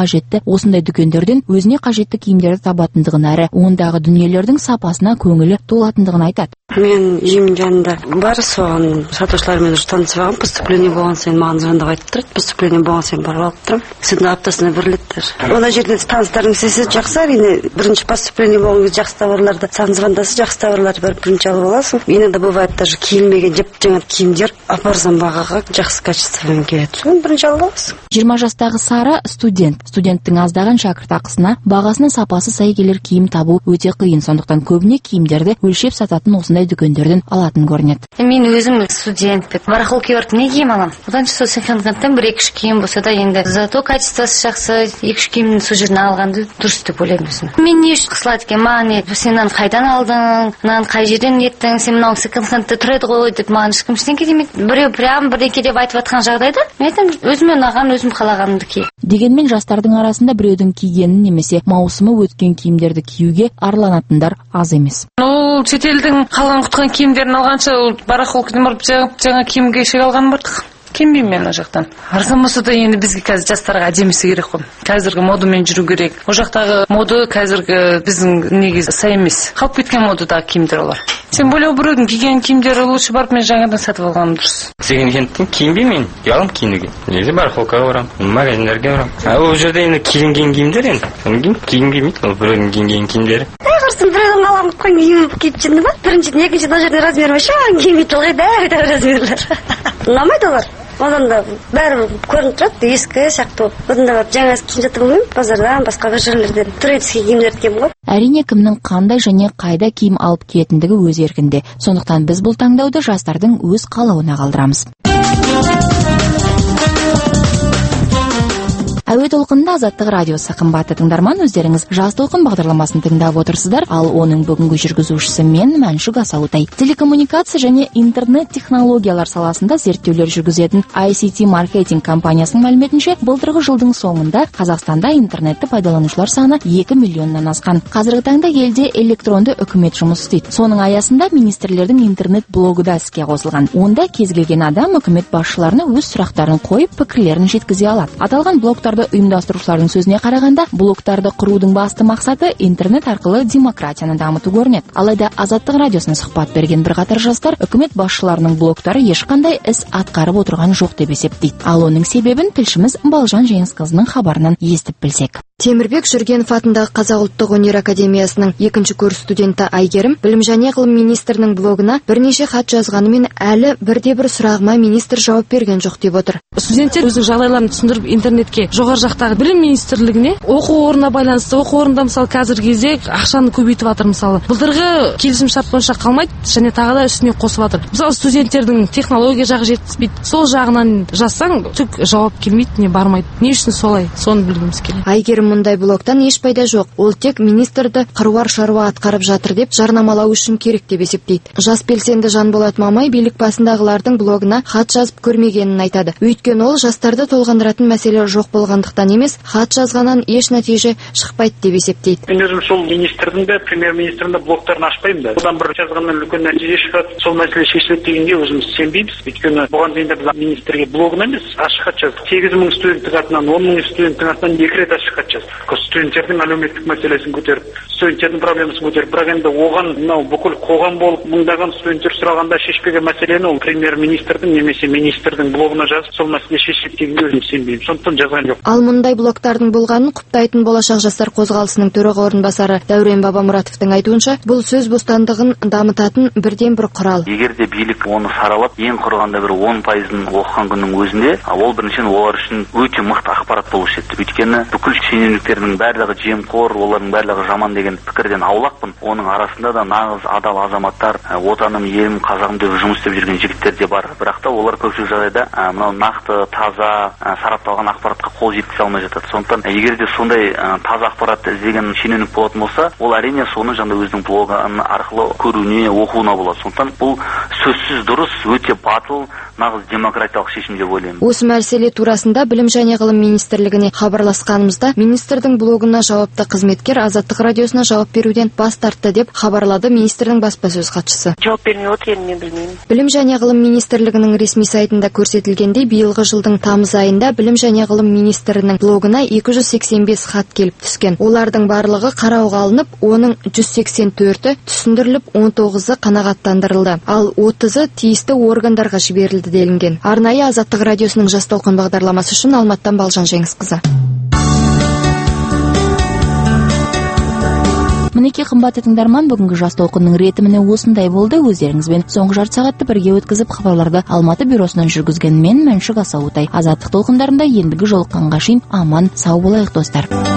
қажетті киімдерді табатындығын әрі ондағы дүниелердің сапасына көңілі толатындығын айтады. Мен үйім жанында бар, соған сатушылармен танысып алғам. Поступление болған сайын маған звондап айтып тұрады. Поступление болған сайын барып алып тұрам. Сіздің аптасына бір литр. Онда жерде таныстарың сесі жақсы, әрине бірінші поступление болған кезде жақсы товарларды саған звондаса, жақсы товарларды бірінші алып аласың. Иногда бывает даже киілмеген жеп-жаңа киімдер апарсам бағаға жақсы качествомен келеді. Соны бірінші алып аласың. 20 жастағы Сара студент. Студенттің аздаған шәкіртақысына бағасына сапасы сай келер киім табу өте қиын. Сондықтан көбіне киімдерді өлшеп сататын осындай дүкендерден алатын көрінеді. Мен өзім студентпін. Барахолке барып не киім алам? Одан сол секонд-хендтен бір-екі киім болса да енді зато качествосы жақсы, 2 киімді сол жерден алғанды дұрыс деп ойлаймын өзім. Мен не үшін қысылады екен? Маған сен мынаны қайдан алдың? Мынаны қай жерден еттің? Сен мынау секонд-хендте тұрады ғой деп маған ешкім ештеңе демейді. Біреу прям бірдеңке деп айтып жатқан жағдайда мен айтамын, өзіме ұнаған, өзім қалағанымды ки. Дегенмен жастардың арасында біреудің кигенін немесе маусымы өткен киімдерді киюге арланатындар аз емес. Ол шетелдің қалған құтқан киімдерін алғанша барахолкадан барып жаңа киім кешек алған бардық. Киінбеймін мен о жақтан. Арзан болса да енді бізге қазір жастарға әдемісі керек қой. Қазіргі модамен жүру керек. О жақтағы мода қазіргі біздің неге сай емес. Қалып кеткен модадағы киімдер олар. Сен бөлек біреудің киген киімдері лучше барып мен жаңадан сатып алғаным дұрыс. Секонд-хендтен киінбеймін, ұялым киінуге. Неде барахолкаға барам, магазиндерге барам. Ол жерде енді киінген киімдер енді. Киінбеймейді, ол біреудің киінген киімдері. Қарсын біреудің қалған құтқан киіп жүрді ма? Біріншіден, екіншіден ол жерде размер вообще киімейді ылғай да размерлер. Ұнамайды олар. Одан да бәрі көрініп тұрады, ескі сияқты болып. Одан да жаңа киім жатыр болмаймын, базардан, басқа бір жерлерден турецкий киімдерді киемін ғой. Әрине кімнің қандай және қайда киім алып киетіндігі өз еркінде. Сондықтан біз бұл таңдауды жастардың өз қалауына қалдырамыз. Әуе толқынында Азаттық радиосы. Қымбатты тыңдарман, өздеріңіз Жас толқын бағдарламасын тыңдап отырсыздар, ал оның бүгінгі жүргізушісі мен Мәншүк Асаутай. Телекоммуникация және интернет технологиялар саласында зерттеулер жүргізетін ICT маркетинг компаниясының мәліметінше, былтырғы жылдың соңында Қазақстанда интернетті пайдаланушылар саны 2 миллионнан асқан. Қазіргі таңда елде электронды үкімет жұмыс істейді. Соның аясында министрлердің интернет блогы да іске қосылған. Онда кез келген адам үкімет басшыларына өз сұрақтарын қойып, пікірлерін жеткізе алады. Аталған блогтарды ұйымдастырушылардың сөзіне қарағанда, блогтарды құрудың басты мақсаты интернет арқылы демократияны дамыту көрінеді. Алайда Азаттық радиосына сұхбат берген бірқатар жастар үкімет басшыларының блогтары ешқандай іс атқарып отырған жоқ деп есептейді. Ал оның себебін тілшіміз Балжан Жеңісқызының хабарынан естіп білсек. Темірбек Жүргенов атындағы Қазақ ұлттық өнер академиясының 2-ші курс студенті Айгерім білім және ғылым министрінің блогына бірнеше хат жазғанымен әлі бірде-бір сұрағыма министр жауап берген жоқ деп отыр. Студенттер өзінің жағдайларын түсіндіріп интернетке жоғары жақтағы білім министрлігіне оқу орнына байланысты, оқу орнында мысалы қазіргі кезде ақшаны көбейтіп жатыр. Мысалы былтырғы келісім шарт бойынша қалмайды және тағы да үстіне қосып жатыр. Мысалы студенттердің технология жағы жетіспейді. Сол жағынан жазсаң түк жауап келмейді, не бармайды. Не үшін солай? Соны білгіміз келеді. Айгерім мұндай блогтан еш пайда жоқ. Ол тек министрді қыруар шаруа атқарып жатыр деп жарнамалау үшін керек деп есептейді. Жас белсенді Жанболат Мамай билік басындағылардың блогына хат жазып көрмегенін айтады. Өйткені ол жастарды толғандыратын мәселе жоқ болғандықтан емес, хат жазғаннан еш нәтиже шықпайды деп есептейді. Мен өзім сол министрдің де, премьер-министрдің де блогтарын ашпаймын да. Одан бір жазғаннан үлкен нәтиже шығады. Сол мәселе шешіледі дегенге өзіміз сенбейміз. Өйткені бұған дейін де біз министрге блогына емес, ашық хат жаздық. 8.000 студенттің атынан, 10.000 студенттің атынан 2 рет ашық хат жаздық. Студенттердің әлеуметтік мәселесін көтеріп, студенттердің проблемасын көтеріп, бірақ енді оған мынау бүкіл қоғам болып мыңдаған студенттер сұрағанда шешпеген мәселені ол премьер-министрдің немесе министрдің блогына жазып, сол мәселе шешіледі дегенге өзім сенбеймін. Сондықтан жазған жоқ. Ал мұндай блогтардың болғанын құптайтын Болашақ жастар қозғалысының төраға орынбасары Дәурен Бабамұратовтың айтуынша, бұл сөз бостандығын дамытатын бірден бір құрал. Егер де билік оны саралап, ең құрғанда бір 10%-ын оқыған күннің өзінде, ол біріншіден олар үшін өте мықты ақпарат болушы еді. Өйткені бүкіл шенеуніктердің барлығы жемқор, олардың барлығы жаман деген деген пікірден аулақпын. Оның арасында да нағыз адал азаматтар, отаным, елім, қазағым деп жұмыс істеп жүрген жігіттер де бар. Бірақ та олар көпшілік жағдайда мынау нақты, таза, сарапталған ақпаратқа қол жеткізе алмай жатады. Сондықтан егер де сондай таза ақпаратты іздеген шенеунік болатын болса, ол әрине соны жаңа өзінің блогы арқылы көруіне, оқуына болады. Сондықтан бұл сөзсіз дұрыс, өте батыл, нағыз демократиялық шешім деп ойлаймын. Осы мәселе турасында Білім және ғылым министрлігіне хабарласқанымызда министрдің блогына жауапты қызметкер Азаттық радиосына жауап беруден бас тартты деп хабарлады министрдің баспасөз хатшысы. Жауап бермей отыр, енді мен білмеймін. Білім және ғылым министрлігінің ресми сайтында көрсетілгендей, биылғы жылдың тамыз айында Білім және ғылым министрінің блогына 285 хат келіп түскен. Олардың барлығы қарауға алынып, оның 184-і түсіндіріліп, 19-ы қанағаттандырылды. Ал 30-і тиісті органдарға жіберілді делінген. Арнайы Азаттық радиосының Жас толқын бағдарламасы үшін Алматтан Балжан Жеңісқызы. Мінекей қымбатты тыңдарман, бүгінгі Жас толқынның ретіміне осындай болды. Өздеріңізбен соңғы жарты сағатты бірге өткізіп хабарларды Алматы бюросынан жүргізген мен Мәншүк Асауытай. Азаттық толқындарында ендігі жолыққанға шейін аман сау болайық достар.